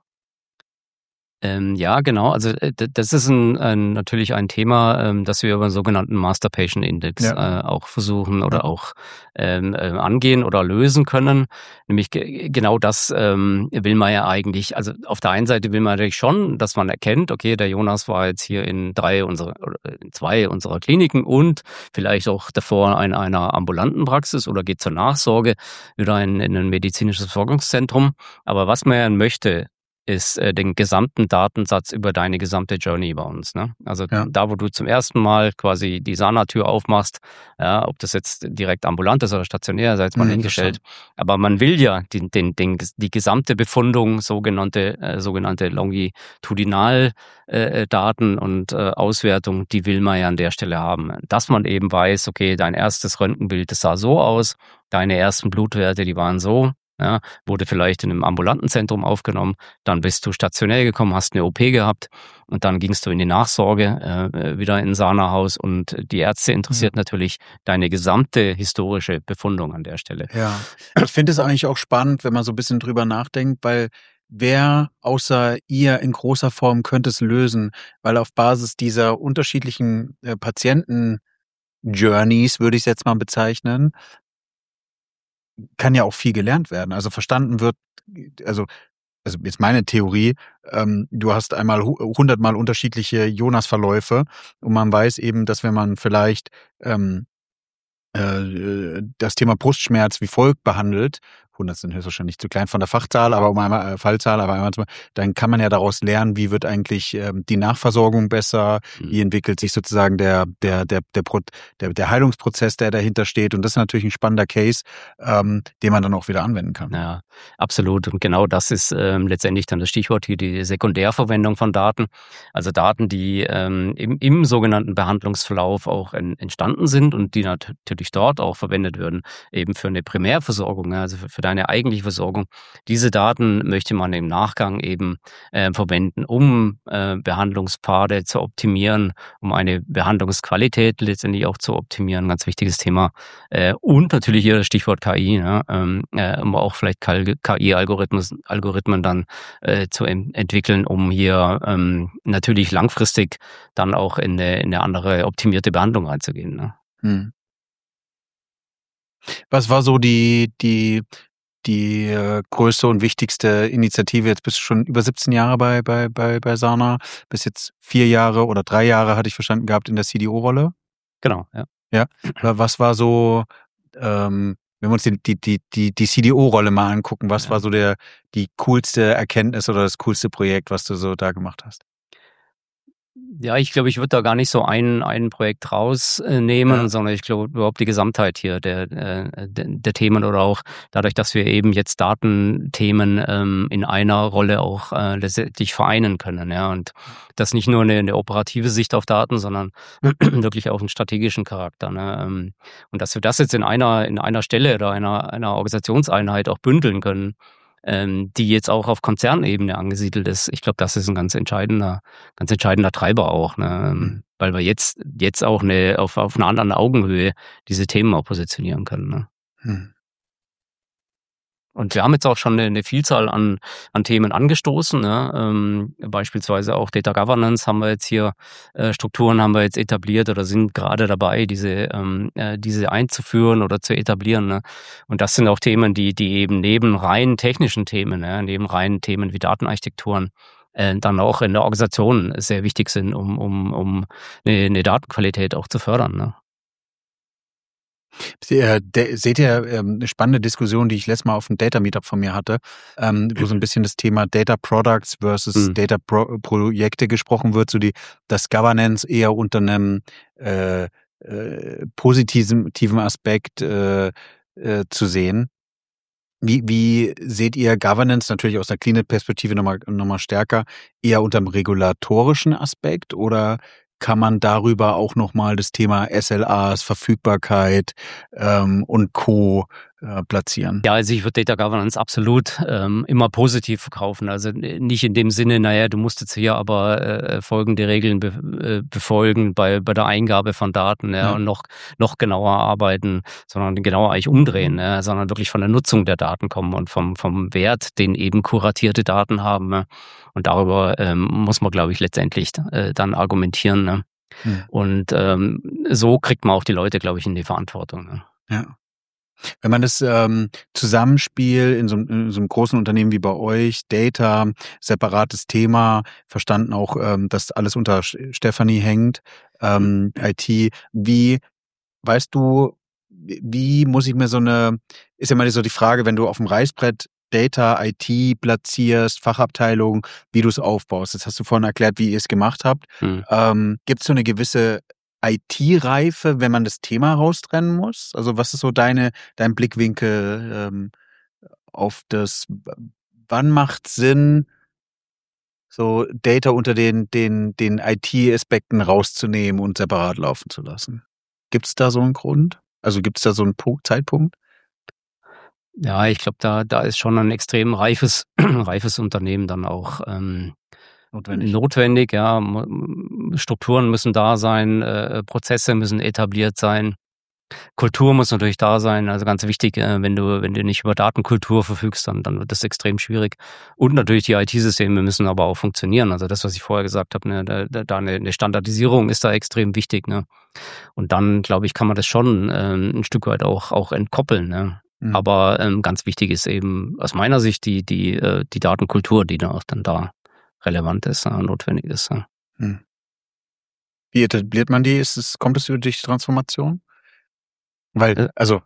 Ähm, ja, genau. Also äh, d- das ist ein, ein, natürlich ein Thema, ähm, das wir über den sogenannten Master Patient Index Ja. äh, auch versuchen oder Ja. auch ähm, äh, angehen oder lösen können. Nämlich ge- genau das ähm, will man ja eigentlich. Also auf der einen Seite will man natürlich schon, dass man erkennt, okay, der Jonas war jetzt hier in drei unserer oder in zwei unserer Kliniken und vielleicht auch davor in einer ambulanten Praxis oder geht zur Nachsorge wieder in, in ein medizinisches Versorgungszentrum. Aber was man ja möchte, ist äh, den gesamten Datensatz über deine gesamte Journey bei uns. Ne? Also Ja. da, wo du zum ersten Mal quasi die Sana-Tür aufmachst, ja, ob das jetzt direkt ambulant ist oder stationär, sei jetzt mal Mhm, hingestellt. Aber man will ja den, den, den, die gesamte Befundung, sogenannte, äh, sogenannte Longitudinaldaten äh, Daten und äh, Auswertung, die will man ja an der Stelle haben. Dass man eben weiß, okay, dein erstes Röntgenbild, das sah so aus, deine ersten Blutwerte, die waren so. Ja, wurde vielleicht in einem ambulanten Zentrum aufgenommen, dann bist du stationär gekommen, hast eine O P gehabt und dann gingst du in die Nachsorge, äh, wieder in ein Sana-Haus und die Ärzte interessiert Ja. natürlich deine gesamte historische Befundung an der Stelle. Ja, ich finde es eigentlich auch spannend, wenn man so ein bisschen drüber nachdenkt, weil wer außer ihr in großer Form könnte es lösen, weil auf Basis dieser unterschiedlichen äh, Patienten-Journeys, würde ich es jetzt mal bezeichnen, kann ja auch viel gelernt werden. Also verstanden wird, also also jetzt meine Theorie, ähm, du hast einmal hundertmal unterschiedliche Jonas-Verläufe und man weiß eben, dass wenn man vielleicht ähm, äh, das Thema Brustschmerz wie folgt behandelt, hundert sind höchstwahrscheinlich zu klein von der Fachzahl, aber um einmal äh, Fallzahl, aber einmal, dann kann man ja daraus lernen, wie wird eigentlich ähm, die Nachversorgung besser, Mhm. wie entwickelt sich sozusagen der der der der Pro, der, der Heilungsprozess, der dahinter steht, und das ist natürlich ein spannender Case, ähm, den man dann auch wieder anwenden kann. Ja, absolut. Und genau das ist ähm, letztendlich dann das Stichwort hier, die Sekundärverwendung von Daten. Also Daten, die ähm, im, im sogenannten Behandlungsverlauf auch en, entstanden sind und die natürlich dort auch verwendet würden, eben für eine Primärversorgung, also für, für deine eigentliche Versorgung. Diese Daten möchte man im Nachgang eben äh, verwenden, um äh, Behandlungspfade zu optimieren, um eine Behandlungsqualität letztendlich auch zu optimieren, ganz wichtiges Thema. Äh, und natürlich hier das Stichwort K I, ne? ähm, äh, um auch vielleicht K I-Algorithmen Algorithmen dann äh, zu em- entwickeln, um hier ähm, natürlich langfristig dann auch in eine, in eine andere optimierte Behandlung reinzugehen. Ne? Hm. Was war so die die die äh, größte und wichtigste Initiative? Jetzt bist du schon über siebzehn Jahre bei bei bei bei Sana, bis jetzt vier Jahre oder drei Jahre, hatte ich verstanden gehabt, in der C D O-Rolle. Genau, ja. Ja. Was war so, ähm, wenn wir uns die die die die, die C D O-Rolle mal angucken, was Ja. war so der die coolste Erkenntnis oder das coolste Projekt, was du so da gemacht hast? Ja, ich glaube, ich würde da gar nicht so ein, ein Projekt rausnehmen, ja. sondern ich glaube überhaupt die Gesamtheit hier der, der, der Themen oder auch dadurch, dass wir eben jetzt Datenthemen ähm, in einer Rolle auch äh, letztendlich vereinen können. Ja, und das nicht nur eine, eine operative Sicht auf Daten, sondern wirklich auch einen strategischen Charakter. Ne? Und dass wir das jetzt in einer, in einer Stelle oder einer, einer Organisationseinheit auch bündeln können, die jetzt auch auf Konzernebene angesiedelt ist. Ich glaube, das ist ein ganz entscheidender, ganz entscheidender Treiber auch, ne? Mhm. Weil wir jetzt, jetzt auch eine, auf, auf einer anderen Augenhöhe diese Themen auch positionieren können. Ne? Mhm. Und wir haben jetzt auch schon eine, eine Vielzahl an, an Themen angestoßen. Ne? Ähm, beispielsweise auch Data Governance haben wir jetzt hier, äh, Strukturen haben wir jetzt etabliert oder sind gerade dabei, diese, ähm, äh, diese einzuführen oder zu etablieren. Ne? Und das sind auch Themen, die, die eben neben rein technischen Themen, ne? neben reinen Themen wie Datenarchitekturen, äh, dann auch in der Organisation sehr wichtig sind, um, um, um eine, eine Datenqualität auch zu fördern. Ne? Seht ihr ähm, eine spannende Diskussion, die ich letztes Mal auf dem Data Meetup von mir hatte, ähm, wo so ein bisschen das Thema Data Products versus mhm. Data Pro- Projekte gesprochen wird, so die das Governance eher unter einem äh, äh, positiven Aspekt äh, äh, zu sehen. Wie, wie seht ihr Governance natürlich aus der Clean-Perspektive nochmal nochmal stärker, eher unter dem regulatorischen Aspekt oder kann man darüber auch nochmal das Thema S L As, Verfügbarkeit ähm, und Co. äh, platzieren? Ja, also ich würde Data Governance absolut ähm, immer positiv verkaufen. Also nicht in dem Sinne, naja, du musst jetzt hier aber äh, folgende Regeln be äh, befolgen bei, bei der Eingabe von Daten ja, ja. und noch, noch genauer arbeiten, sondern genauer eigentlich umdrehen, ja, sondern wirklich von der Nutzung der Daten kommen und vom, vom Wert, den eben kuratierte Daten haben. Ja. Und darüber ähm, muss man, glaube ich, letztendlich äh, dann argumentieren. Ne? Hm. Und ähm, so kriegt man auch die Leute, glaube ich, in die Verantwortung. Ne? Ja. Wenn man das ähm, Zusammenspiel in so, in so einem großen Unternehmen wie bei euch, Data, separates Thema, verstanden auch, ähm, dass alles unter Stefanie hängt, ähm, I T, wie, weißt du, wie muss ich mir so eine, ist ja mal so die Frage, wenn du auf dem Reißbrett Data, I T platzierst, Fachabteilung, wie du es aufbaust. Das hast du vorhin erklärt, wie ihr es gemacht habt. Mhm. Ähm, gibt es so eine gewisse I T-Reife, wenn man das Thema raustrennen muss? Also was ist so deine, dein Blickwinkel ähm, auf das, wann macht Sinn, so Data unter den, den, den I T-Aspekten rauszunehmen und separat laufen zu lassen? Gibt es da so einen Grund? Also gibt es da so einen Punkt, Zeitpunkt? Ja, ich glaube, da, da ist schon ein extrem reifes, reifes Unternehmen dann auch ähm, notwendig. notwendig. Ja, Strukturen müssen da sein, äh, Prozesse müssen etabliert sein, Kultur muss natürlich da sein. Also ganz wichtig, äh, wenn du wenn du nicht über Datenkultur verfügst, dann dann wird das extrem schwierig. Und natürlich die I T-Systeme müssen aber auch funktionieren. Also das, was ich vorher gesagt habe, ne, da, da eine, eine Standardisierung ist da extrem wichtig. Ne? Und dann, glaube ich, kann man das schon äh, ein Stück weit auch auch entkoppeln. Ne? Mhm. Aber ähm, ganz wichtig ist eben aus meiner Sicht die die äh, die Datenkultur, die dann auch dann da relevant ist, äh, notwendig ist. Ja. Mhm. Wie etabliert man die? Ist es, kommt es über die Transformation? Weil, also,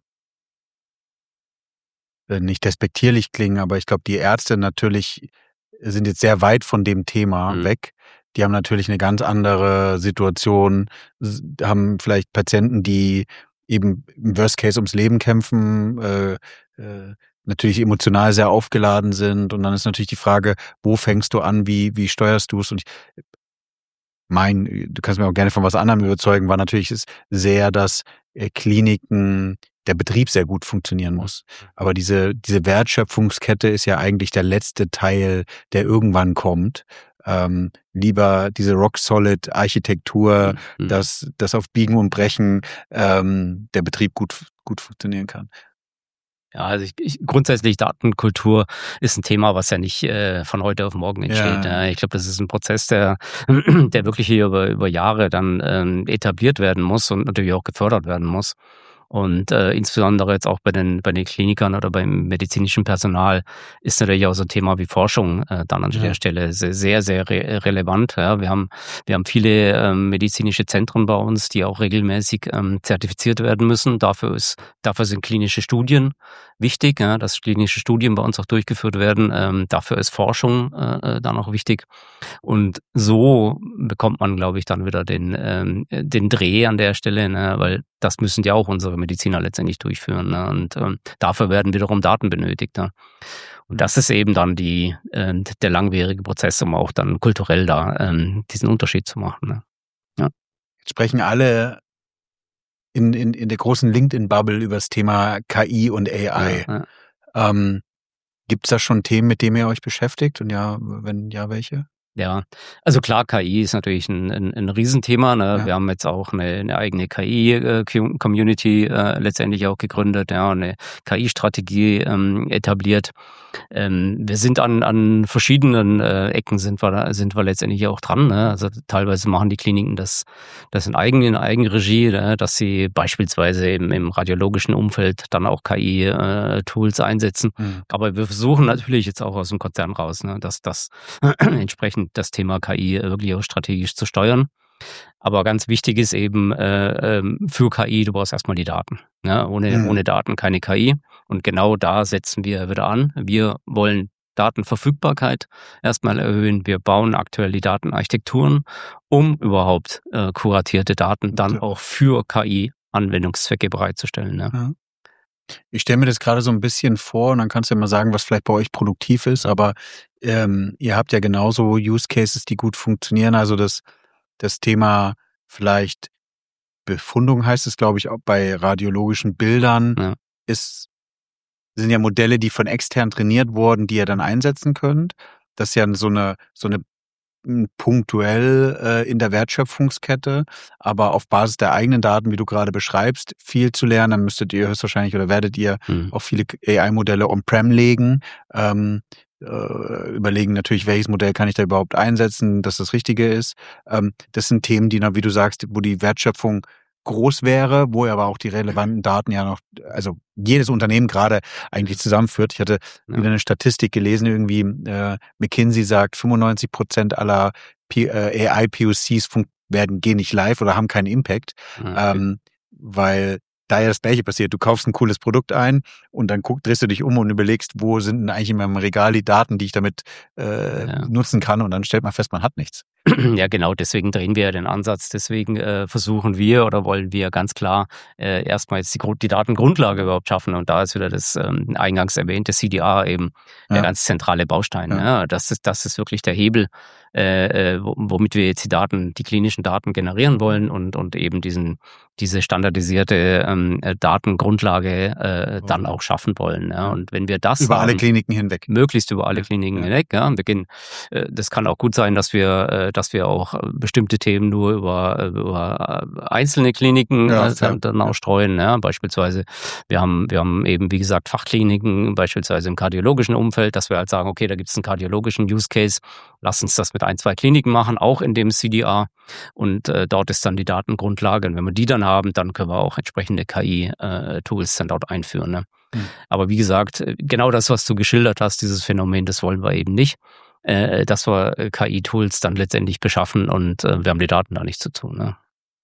nicht despektierlich klingen, aber ich glaube, die Ärzte natürlich sind jetzt sehr weit von dem Thema mhm. weg. Die haben natürlich eine ganz andere Situation, haben vielleicht Patienten, die eben im Worst Case ums Leben kämpfen, äh, äh, natürlich emotional sehr aufgeladen sind. Und dann ist natürlich die Frage, wo fängst du an, wie, wie steuerst du es? Und ich, mein, du kannst mir auch gerne von was anderem überzeugen, war natürlich ist sehr, dass äh, Kliniken, der Betrieb sehr gut funktionieren muss. Aber diese, diese Wertschöpfungskette ist ja eigentlich der letzte Teil, der irgendwann kommt. Ähm, lieber diese Rock-Solid-Architektur, mhm. dass, dass auf Biegen und Brechen ähm, der Betrieb gut, gut funktionieren kann. Ja, also ich, ich, grundsätzlich Datenkultur ist ein Thema, was ja nicht äh, von heute auf morgen entsteht. Ja. Ich glaube, das ist ein Prozess, der, der wirklich hier über, über Jahre dann ähm, etabliert werden muss und natürlich auch gefördert werden muss. Und äh, insbesondere jetzt auch bei den bei den Klinikern oder beim medizinischen Personal ist natürlich auch so ein Thema wie Forschung äh, dann an ja. der Stelle sehr, sehr, sehr re- relevant. Ja. Wir haben wir haben viele ähm, medizinische Zentren bei uns, die auch regelmäßig ähm, zertifiziert werden müssen. Dafür ist dafür sind klinische Studien wichtig, ja, dass klinische Studien bei uns auch durchgeführt werden. Ähm, dafür ist Forschung äh, dann auch wichtig. Und so bekommt man, glaube ich, dann wieder den ähm, den Dreh an der Stelle, ne, weil das müssen ja auch unsere Mediziner letztendlich durchführen. Ne, und ähm, dafür werden wiederum Daten benötigt. Ne. Und das ist eben dann die äh, der langwierige Prozess, um auch dann kulturell da ähm, diesen Unterschied zu machen. Ne. Ja. Jetzt sprechen alle in, in, in der großen LinkedIn-Bubble über das Thema K I und A I. Ja, ja. Ähm, Gibt es da schon Themen, mit denen ihr euch beschäftigt? Und ja, wenn ja, welche? Ja, also klar, K I ist natürlich ein, ein, ein Riesenthema. Ne? Ja. Wir haben jetzt auch eine, eine eigene K I-Community äh, letztendlich auch gegründet, ja, eine K I-Strategie ähm, etabliert. Ähm, wir sind an, an verschiedenen äh, Ecken sind wir, sind wir letztendlich auch dran. Ne? Also teilweise machen die Kliniken das, das in, Eigen, in Eigenregie, ne? Dass sie beispielsweise im, im radiologischen Umfeld dann auch K I-Tools äh, einsetzen. Mhm. Aber wir versuchen natürlich jetzt auch aus dem Konzern raus, ne? dass das entsprechend das Thema K I wirklich auch strategisch zu steuern. Aber ganz wichtig ist eben äh, für K I, du brauchst erstmal die Daten. Ne? Ohne, mhm. ohne Daten keine K I. Und genau da setzen wir wieder an. Wir wollen Datenverfügbarkeit erstmal erhöhen. Wir bauen aktuell die Datenarchitekturen, um überhaupt äh, kuratierte Daten dann auch für K I-Anwendungszwecke bereitzustellen. Ne? Mhm. Ich stelle mir das gerade so ein bisschen vor und dann kannst du ja mal sagen, was vielleicht bei euch produktiv ist, aber ähm, ihr habt ja genauso Use Cases, die gut funktionieren. Also das, das Thema vielleicht Befundung heißt es, glaube ich, auch bei radiologischen Bildern, ja. ist, sind ja Modelle, die von extern trainiert wurden, die ihr dann einsetzen könnt. Das ist ja so eine, so eine punktuell äh, in der Wertschöpfungskette, aber auf Basis der eigenen Daten, wie du gerade beschreibst, viel zu lernen, dann müsstet ihr höchstwahrscheinlich oder werdet ihr mhm. auch viele A I-Modelle on-prem legen, ähm, äh, überlegen natürlich, welches Modell kann ich da überhaupt einsetzen, dass das Richtige ist. Ähm, das sind Themen, die, wie du sagst, wo die Wertschöpfung groß wäre, wo aber auch die relevanten Daten ja noch, also jedes Unternehmen gerade eigentlich zusammenführt. Ich hatte ja. wieder eine Statistik gelesen, irgendwie äh, McKinsey sagt, fünfundneunzig Prozent aller P- äh, A I-P O Cs fun- werden gehen nicht live oder haben keinen Impact, okay. ähm, weil da ja das Gleiche passiert. Du kaufst ein cooles Produkt ein und dann guck, drehst du dich um und überlegst, wo sind denn eigentlich in meinem Regal die Daten, die ich damit äh, ja. nutzen kann, und dann stellt man fest, man hat nichts. Ja, genau, deswegen drehen wir den Ansatz. Deswegen äh, versuchen wir oder wollen wir ganz klar äh, erstmal jetzt die, die Datengrundlage überhaupt schaffen. Und da ist wieder das ähm, eingangs erwähnte C D R eben ja. der ganz zentrale Baustein. Ja. Ja, das ist, das ist wirklich der Hebel, äh, womit wir jetzt die Daten, die klinischen Daten generieren wollen und, und eben diesen, diese standardisierte ähm, Datengrundlage äh, dann mhm. auch schaffen wollen. Ja. Und wenn wir das über haben, alle Kliniken hinweg. Möglichst über alle Kliniken ja. hinweg. Ja. Wir gehen, äh, das kann auch gut sein, dass wir äh, dass wir auch bestimmte Themen nur über, über einzelne Kliniken ja, äh, dann, dann auch streuen. Ja. Beispielsweise, wir haben, wir haben eben, wie gesagt, Fachkliniken, beispielsweise im kardiologischen Umfeld, dass wir halt sagen, okay, da gibt es einen kardiologischen Use Case, lass uns das mit ein, zwei Kliniken machen, auch in dem C D R. Und äh, dort ist dann die Datengrundlage. Und wenn wir die dann haben, dann können wir auch entsprechende K I-Tools äh, dann dort einführen. Ne. Mhm. Aber wie gesagt, genau das, was du geschildert hast, dieses Phänomen, das wollen wir eben nicht. Dass wir K I-Tools dann letztendlich beschaffen und äh, wir haben die Daten da nichts zu tun. Ne?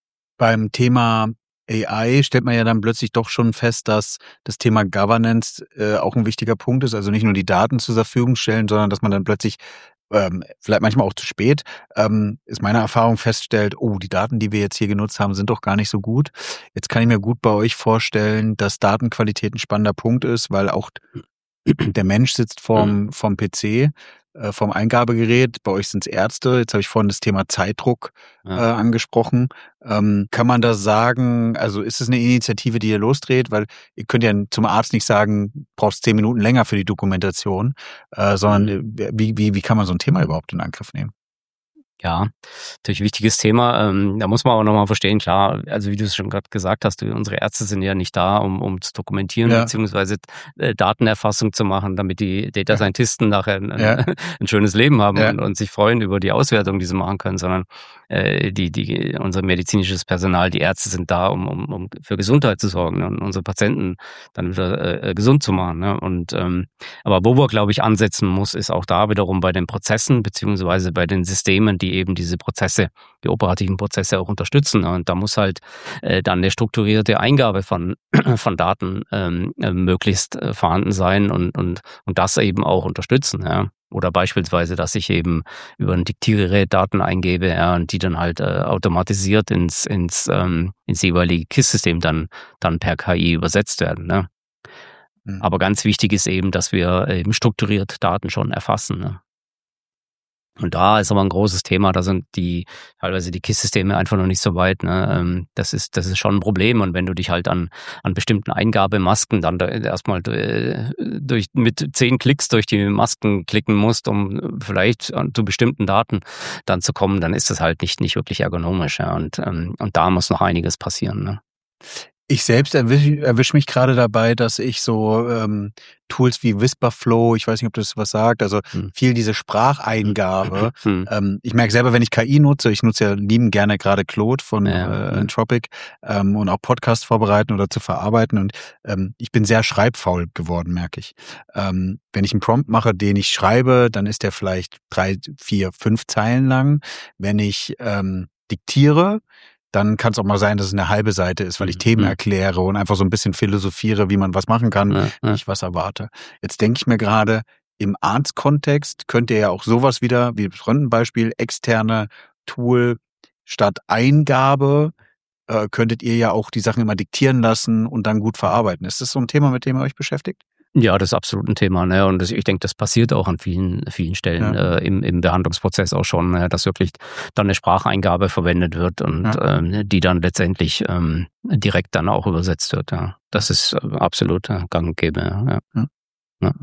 Beim Thema A I stellt man ja dann plötzlich doch schon fest, dass das Thema Governance äh, auch ein wichtiger Punkt ist. Also nicht nur die Daten zur Verfügung stellen, sondern dass man dann plötzlich, ähm, vielleicht manchmal auch zu spät, ähm, ist meine Erfahrung, feststellt, oh, die Daten, die wir jetzt hier genutzt haben, sind doch gar nicht so gut. Jetzt kann ich mir gut bei euch vorstellen, dass Datenqualität ein spannender Punkt ist, weil auch der Mensch sitzt vorm, vorm P C, äh, vorm Eingabegerät. Bei euch sind es Ärzte. Jetzt habe ich vorhin das Thema Zeitdruck ja. äh, angesprochen. Ähm, kann man da sagen, also ist es eine Initiative, die ihr losdreht? Weil ihr könnt ja zum Arzt nicht sagen, brauchst zehn Minuten länger für die Dokumentation, äh, sondern mhm. wie, wie, wie kann man so ein Thema überhaupt in Angriff nehmen? Ja, natürlich wichtiges Thema. Ähm, da muss man auch nochmal verstehen, klar, also wie du es schon gerade gesagt hast, unsere Ärzte sind ja nicht da, um, um zu dokumentieren, ja. beziehungsweise äh, Datenerfassung zu machen, damit die Data Scientisten ja. nachher ein, ja. ein schönes Leben haben ja. und, und sich freuen über die Auswertung, die sie machen können, sondern äh, die, die, unser medizinisches Personal, die Ärzte sind da, um, um, um für Gesundheit zu sorgen, ne? Und unsere Patienten dann wieder äh, gesund zu machen. Ne? Und ähm, aber wo wir, glaube ich, ansetzen muss, ist auch da wiederum bei den Prozessen, beziehungsweise bei den Systemen, die eben diese Prozesse, die operativen Prozesse auch unterstützen. Und da muss halt äh, dann eine strukturierte Eingabe von, von Daten ähm, äh, möglichst äh, vorhanden sein und, und, und das eben auch unterstützen. Ja. Oder beispielsweise, dass ich eben über ein Diktiergerät Daten eingebe, ja, und die dann halt äh, automatisiert ins, ins, ähm, ins jeweilige K I S-System dann, dann per K I übersetzt werden. Ne. Mhm. Aber ganz wichtig ist eben, dass wir eben strukturiert Daten schon erfassen. Ne. Und da ist aber ein großes Thema, da sind die teilweise die K I S-Systeme einfach noch nicht so weit. Ne? Das ist das ist schon ein Problem. Und wenn du dich halt an an bestimmten Eingabemasken dann da erstmal durch mit zehn Klicks durch die Masken klicken musst, um vielleicht zu bestimmten Daten dann zu kommen, dann ist das halt nicht nicht wirklich ergonomisch. Ja? Und und da muss noch einiges passieren. Ne? Ich selbst erwische erwisch mich gerade dabei, dass ich so ähm, Tools wie Whisperflow, ich weiß nicht, ob das was sagt, also hm. viel diese Spracheingabe. Hm. Ähm, ich merke selber, wenn ich K I nutze, ich nutze ja lieben gerne gerade Claude von ja, äh, Anthropic ähm, und auch Podcast vorbereiten oder zu verarbeiten und ähm, ich bin sehr schreibfaul geworden, merke ich. Ähm, wenn ich einen Prompt mache, den ich schreibe, dann ist der vielleicht drei, vier, fünf Zeilen lang. Wenn ich ähm, diktiere, dann kann es auch mal sein, dass es eine halbe Seite ist, weil ich mhm. Themen erkläre und einfach so ein bisschen philosophiere, wie man was machen kann, ja, ja. ich was erwarte. Jetzt denke ich mir gerade, im Arztkontext könnt ihr ja auch sowas wieder, wie das Röntgenbeispiel, externe Tool statt Eingabe, äh, könntet ihr ja auch die Sachen immer diktieren lassen und dann gut verarbeiten. Ist das so ein Thema, mit dem ihr euch beschäftigt? Ja, das ist absolut ein Thema, ne? Und das, ich denke, das passiert auch an vielen, vielen Stellen ja. äh, im, im Behandlungsprozess auch schon, ne? Dass wirklich dann eine Spracheingabe verwendet wird und ja. ähm, die dann letztendlich ähm, direkt dann auch übersetzt wird. Ja. Das ist absolut äh, gang und gäbe. Ja. Ja. Ja.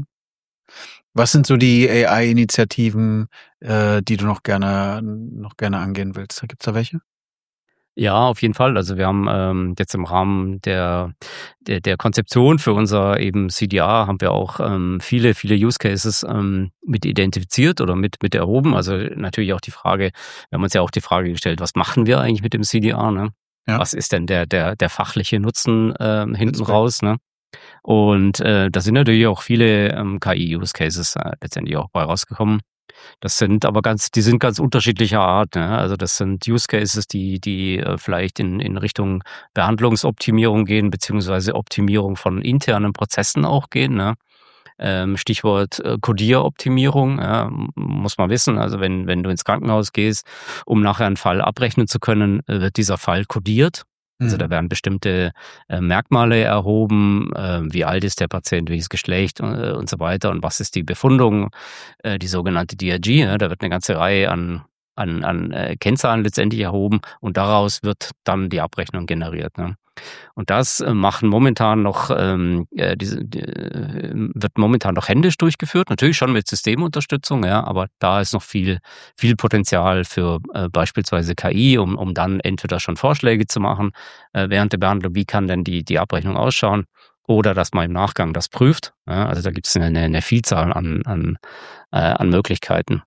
Was sind so die A I-Initiativen, äh, die du noch gerne, noch gerne angehen willst? Gibt's da welche? Ja, auf jeden Fall. Also wir haben ähm, jetzt im Rahmen der, der der Konzeption für unser eben C D R haben wir auch ähm, viele, viele Use Cases ähm, mit identifiziert oder mit mit erhoben. Also natürlich auch die Frage, wir haben uns ja auch die Frage gestellt, was machen wir eigentlich mit dem C D R? Ne? Ja. Was ist denn der der der fachliche Nutzen ähm, hinten raus? Ne? Und äh, da sind natürlich auch viele ähm, K I-Use Cases äh, letztendlich auch bei rausgekommen. Das sind aber ganz, die sind ganz unterschiedlicher Art. Ne? Also das sind Use Cases, die, die äh, vielleicht in, in Richtung Behandlungsoptimierung gehen, beziehungsweise Optimierung von internen Prozessen auch gehen. Ne? Ähm, Stichwort äh, Codieroptimierung, ja, muss man wissen. Also wenn, wenn du ins Krankenhaus gehst, um nachher einen Fall abrechnen zu können, äh, wird dieser Fall codiert. Also da werden bestimmte äh, Merkmale erhoben, äh, wie alt ist der Patient, welches Geschlecht äh, und so weiter und was ist die Befundung, äh, die sogenannte D R G. Ja, da wird eine ganze Reihe an, an, an äh, Kennzahlen letztendlich erhoben und daraus wird dann die Abrechnung generiert. Ne? Und das äh, machen momentan noch, ähm, äh, diese, die, äh, wird momentan noch händisch durchgeführt, natürlich schon mit Systemunterstützung, ja, aber da ist noch viel, viel Potenzial für äh, beispielsweise K I, um, um dann entweder schon Vorschläge zu machen äh, während der Behandlung, wie kann denn die, die Abrechnung ausschauen, oder dass man im Nachgang das prüft. Ja, also da gibt es eine, eine Vielzahl an, an, äh, an Möglichkeiten.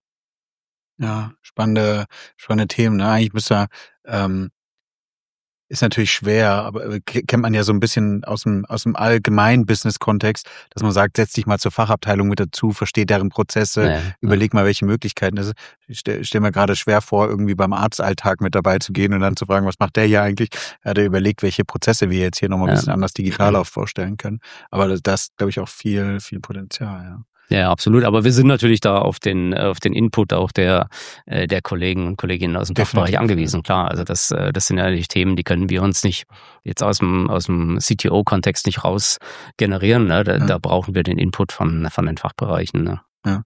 Ja, spannende, spannende Themen. Ne? Eigentlich müsste ähm ist natürlich schwer, aber kennt man ja so ein bisschen aus dem aus dem allgemeinen Business-Kontext, dass man sagt, setz dich mal zur Fachabteilung mit dazu, versteh deren Prozesse, ja, überleg ja. mal, welche Möglichkeiten. Also ich stelle stell mir gerade schwer vor, irgendwie beim Arztalltag mit dabei zu gehen und dann zu fragen, was macht der hier eigentlich? Ja, der überlegt, welche Prozesse wir jetzt hier nochmal ein ja. bisschen anders digital auch vorstellen können. Aber das, das glaube ich, auch viel, viel Potenzial, ja. Ja, absolut. Aber wir sind natürlich da auf den auf den Input auch der der Kollegen und Kolleginnen aus dem Fachbereich angewiesen. Klar, also das das sind ja natürlich Themen, die können wir uns nicht jetzt aus dem aus dem C T O-Kontext nicht raus generieren. Ne? Da, ja. da brauchen wir den Input von von den Fachbereichen. Ne? Ja.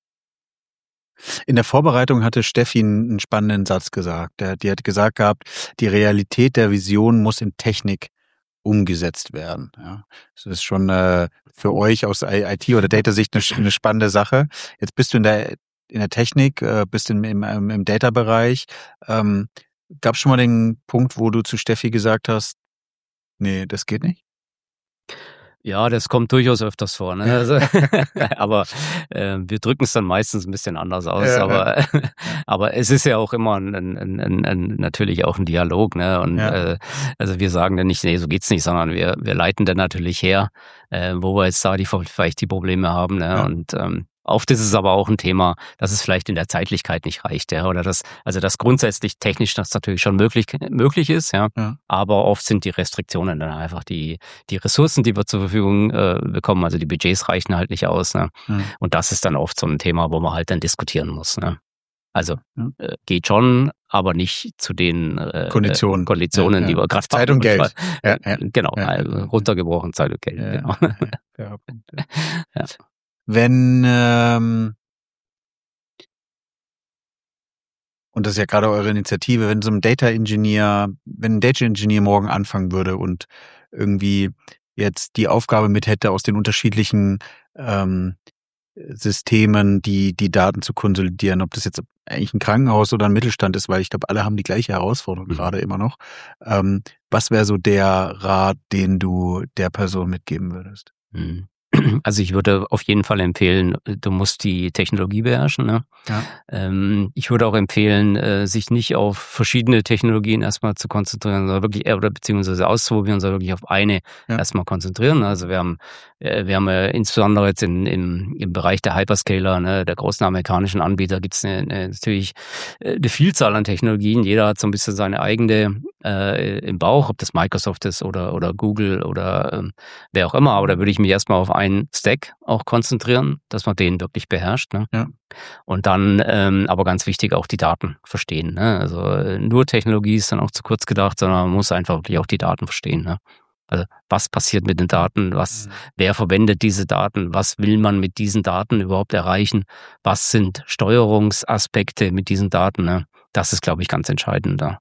In der Vorbereitung hatte Steffi einen spannenden Satz gesagt. Die hat gesagt gehabt, die Realität der Vision muss in Technik umgesetzt werden. Ja, das ist schon äh, für euch aus I T oder Data-Sicht eine, eine spannende Sache. Jetzt bist du in der in der Technik, äh, bist im, im, im Data-Bereich. Ähm, gab es schon mal den Punkt, wo du zu Steffi gesagt hast, nee, das geht nicht? Ja, das kommt durchaus öfters vor. Ne? Also, aber äh, wir drücken es dann meistens ein bisschen anders aus. Ja, aber, ja. aber es ist ja auch immer ein, ein, ein, ein, natürlich auch ein Dialog. Ne? Und ja. äh, also wir sagen dann nicht, nee, so geht's nicht, sondern wir, wir leiten dann natürlich her, äh, wo wir jetzt da die, vielleicht die Probleme haben. Ne? Ja. Und ähm, oft ist es aber auch ein Thema, dass es vielleicht in der Zeitlichkeit nicht reicht, ja, oder das, also dass grundsätzlich technisch das natürlich schon möglich möglich ist, ja, ja. aber oft sind die Restriktionen dann einfach die die Ressourcen, die wir zur Verfügung äh, bekommen, also die Budgets reichen halt nicht aus, ne, mhm. und das ist dann oft so ein Thema, wo man halt dann diskutieren muss, ne. Also ja. äh, geht schon, aber nicht zu den äh, Konditionen, Konditionen, ja, ja. die wir gerade Zeit und Geld, ja, ja. genau, ja, also runtergebrochen Zeit und Geld, ja, genau. Ja, ja. Ja. Wenn, ähm, und das ist ja gerade eure Initiative, wenn so ein Data Engineer, wenn ein Data Engineer morgen anfangen würde und irgendwie jetzt die Aufgabe mit hätte, aus den unterschiedlichen ähm, Systemen die die Daten zu konsolidieren, ob das jetzt eigentlich ein Krankenhaus oder ein Mittelstand ist, weil ich glaube, alle haben die gleiche Herausforderung mhm. gerade immer noch. Ähm, was wäre so der Rat, den du der Person mitgeben würdest? Mhm. Also ich würde auf jeden Fall empfehlen, du musst die Technologie beherrschen. Ne? Ja. Ähm, ich würde auch empfehlen, äh, sich nicht auf verschiedene Technologien erstmal zu konzentrieren, sondern wirklich, oder beziehungsweise auszuprobieren, sondern wirklich auf eine ja. erstmal konzentrieren. Also wir haben, äh, wir haben äh, insbesondere jetzt in, im, im Bereich der Hyperscaler, ne, der großen amerikanischen Anbieter, gibt es natürlich eine Vielzahl an Technologien. Jeder hat so ein bisschen seine eigene äh, im Bauch, ob das Microsoft ist oder oder Google oder äh, wer auch immer. Aber da würde ich mich erstmal auf einen Stack auch konzentrieren, dass man den wirklich beherrscht. Ne? Ja. Und dann, ähm, aber ganz wichtig, auch die Daten verstehen. Ne? Also äh, nur Technologie ist dann auch zu kurz gedacht, sondern man muss einfach wirklich auch die Daten verstehen. Ne? Also was passiert mit den Daten? Was, mhm. wer verwendet diese Daten? Was will man mit diesen Daten überhaupt erreichen? Was sind Steuerungsaspekte mit diesen Daten? Ne? Das ist, glaube ich, ganz entscheidend da.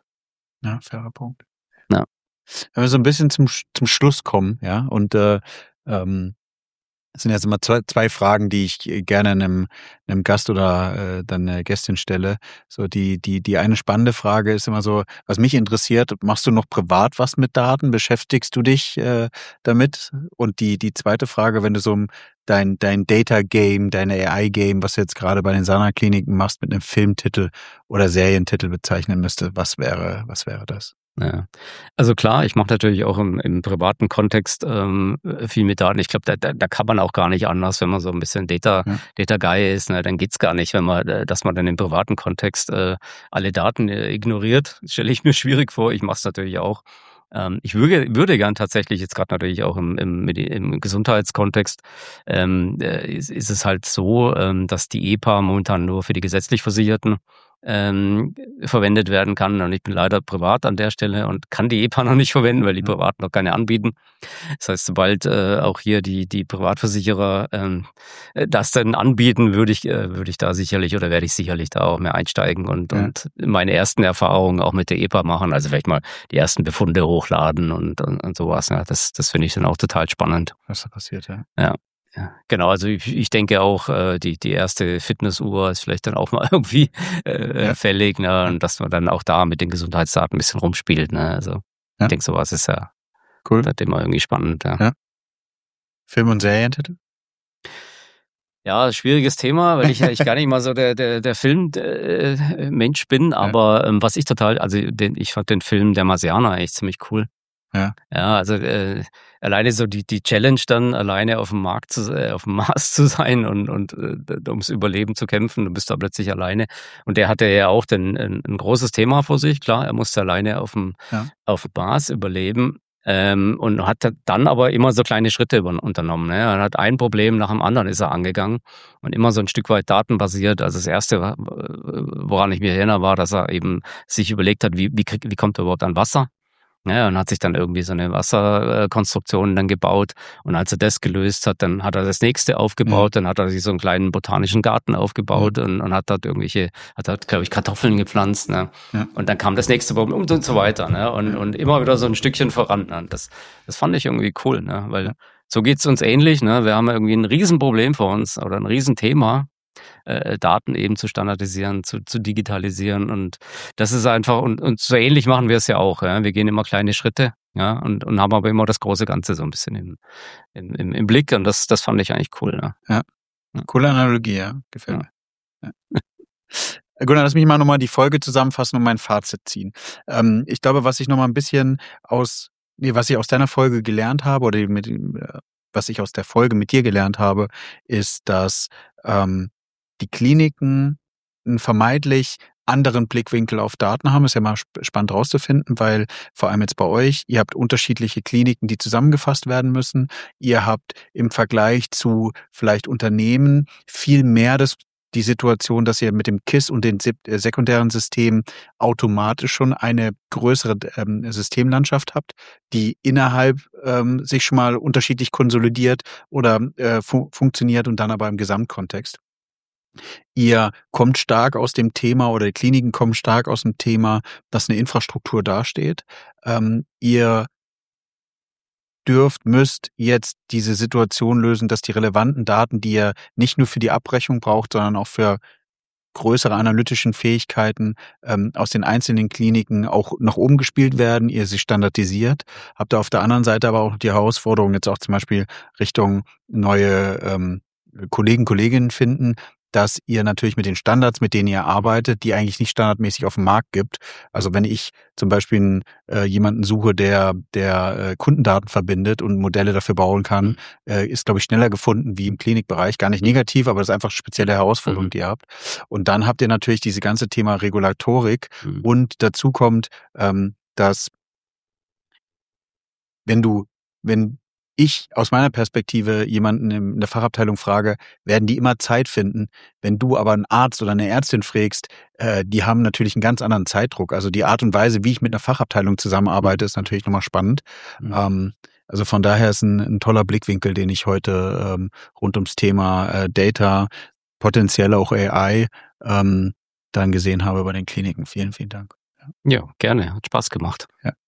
Ja, fairer Punkt. Ja. Wenn wir so ein bisschen zum zum Schluss kommen, ja, und äh, ähm, es sind jetzt immer zwei, zwei Fragen, die ich gerne einem, einem Gast oder äh, dann eine Gästin stelle. So die die die eine spannende Frage ist immer so, was mich interessiert: Machst du noch privat was mit Daten? Beschäftigst du dich äh, damit? Und die die zweite Frage, wenn du so dein dein Data Game, deine A I Game, was du jetzt gerade bei den Sana-Kliniken machst, mit einem Filmtitel oder Serientitel bezeichnen müsste, was wäre was wäre das? Ja. Also klar, ich mache natürlich auch im, im privaten Kontext ähm, viel mit Daten. Ich glaube, da, da, da kann man auch gar nicht anders, wenn man so ein bisschen Data, ja. Data Guy ist, ne, dann geht's gar nicht, wenn man, dass man dann im privaten Kontext äh, alle Daten äh, ignoriert. Das stelle ich mir schwierig vor. Ich mache es natürlich auch. Ähm, ich würde, würde gern tatsächlich jetzt gerade natürlich auch im, im, im Gesundheitskontext ähm, äh, ist, ist es halt so, ähm, dass die E P A momentan nur für die gesetzlich Versicherten ähm, verwendet werden kann. Und ich bin leider privat an der Stelle und kann die E P A noch nicht verwenden, weil die Privaten noch keine anbieten. Das heißt, sobald äh, auch hier die die Privatversicherer ähm, das dann anbieten, würde ich äh, würde ich da sicherlich oder werde ich sicherlich da auch mehr einsteigen und ja. und meine ersten Erfahrungen auch mit der E P A machen. Also vielleicht mal die ersten Befunde hochladen und und, und sowas. Ja, das das finde ich dann auch total spannend. Was da passiert, ja. Ja. Ja, genau, also ich, ich denke auch, äh, die die erste Fitnessuhr ist vielleicht dann auch mal irgendwie äh, ja. fällig, ne? Und dass man dann auch da mit den Gesundheitsdaten ein bisschen rumspielt. Ne? Also ja. ich denke, sowas ist ja cool. Das immer irgendwie spannend. Ja. Ja. Film- und Serientitel? Ja, schwieriges Thema, weil ich ja ich gar nicht mal so der der der Film-Mensch bin, aber ja. ähm, was ich total, also den, ich fand den Film Der Marsianer eigentlich ziemlich cool. Ja. Ja, also äh, alleine so die die Challenge dann alleine auf dem Markt zu äh, auf dem Mars zu sein und und äh, ums Überleben zu kämpfen, du bist da plötzlich alleine und der hatte ja auch dann ein, ein großes Thema vor sich, klar, er musste alleine auf dem ja. auf dem Mars überleben. Ähm, und hat dann aber immer so kleine Schritte über, unternommen. Ne? Er hat ein Problem nach dem anderen ist er angegangen und immer so ein Stück weit datenbasiert. Also das Erste, woran ich mich erinnere, war, dass er eben sich überlegt hat, wie, wie, krieg, wie kommt er überhaupt an Wasser? Ja, und hat sich dann irgendwie so eine Wasserkonstruktion dann gebaut. Und als er das gelöst hat, dann hat er das nächste aufgebaut. Mhm. Dann hat er sich so einen kleinen botanischen Garten aufgebaut mhm. und, und hat dort irgendwelche, hat dort, glaube ich, Kartoffeln gepflanzt. Ne? Ja. Und dann kam das nächste Problem und, und so weiter. Ne? Und, und immer wieder so ein Stückchen voran. Ne? Das, das fand ich irgendwie cool, ne? Weil ja. so geht's uns ähnlich. Ne? Wir haben irgendwie ein Riesenproblem vor uns oder ein Riesenthema. äh, Daten eben zu standardisieren, zu, zu digitalisieren. Und das ist einfach, und, und so ähnlich machen wir es ja auch. Ja? Wir gehen immer kleine Schritte, ja, und, und haben aber immer das große Ganze so ein bisschen im, im, im Blick. Und das, das fand ich eigentlich cool. Ne? Ja. Ja. Coole Analogie, ja. Gefällt ja. mir. Ja. Gunnar, lass mich mal nochmal die Folge zusammenfassen und mein Fazit ziehen. Ähm, ich glaube, was ich nochmal ein bisschen aus, nee, was ich aus deiner Folge gelernt habe oder mit, was ich aus der Folge mit dir gelernt habe, ist, dass ähm, die Kliniken einen vermeintlich anderen Blickwinkel auf Daten haben. Ist ja mal sp- spannend rauszufinden, weil vor allem jetzt bei euch, ihr habt unterschiedliche Kliniken, die zusammengefasst werden müssen. Ihr habt im Vergleich zu vielleicht Unternehmen viel mehr das die Situation, dass ihr mit dem K I S und den sekundären Systemen automatisch schon eine größere ähm, Systemlandschaft habt, die innerhalb ähm, sich schon mal unterschiedlich konsolidiert oder äh, fu- funktioniert und dann aber im Gesamtkontext. Ihr kommt stark aus dem Thema oder die Kliniken kommen stark aus dem Thema, dass eine Infrastruktur dasteht. Ähm, ihr dürft, müsst jetzt diese Situation lösen, dass die relevanten Daten, die ihr nicht nur für die Abrechnung braucht, sondern auch für größere analytischen Fähigkeiten ähm, aus den einzelnen Kliniken auch nach oben gespielt werden, ihr sie standardisiert. Habt ihr auf der anderen Seite aber auch die Herausforderung, jetzt auch zum Beispiel Richtung neue ähm, Kollegen, Kolleginnen finden, dass ihr natürlich mit den Standards, mit denen ihr arbeitet, die eigentlich nicht standardmäßig auf dem Markt gibt. Also wenn ich zum Beispiel einen, äh, jemanden suche, der der äh, Kundendaten verbindet und Modelle dafür bauen kann, mhm. äh, ist, glaube ich, schneller gefunden wie im Klinikbereich. Gar nicht negativ, aber das ist einfach eine spezielle Herausforderung, mhm. die ihr habt. Und dann habt ihr natürlich diese ganze Thema Regulatorik mhm. und dazu kommt, ähm, dass wenn du, wenn ich aus meiner Perspektive jemanden in der Fachabteilung frage, werden die immer Zeit finden. Wenn du aber einen Arzt oder eine Ärztin fragst, äh, die haben natürlich einen ganz anderen Zeitdruck. Also die Art und Weise, wie ich mit einer Fachabteilung zusammenarbeite, ist natürlich nochmal spannend. Mhm. Ähm, also von daher ist ein, ein toller Blickwinkel, den ich heute ähm, rund ums Thema äh, Data, potenziell auch A I, ähm, dann gesehen habe bei den Kliniken. Vielen, vielen Dank. Ja, gerne. Hat Spaß gemacht. Ja.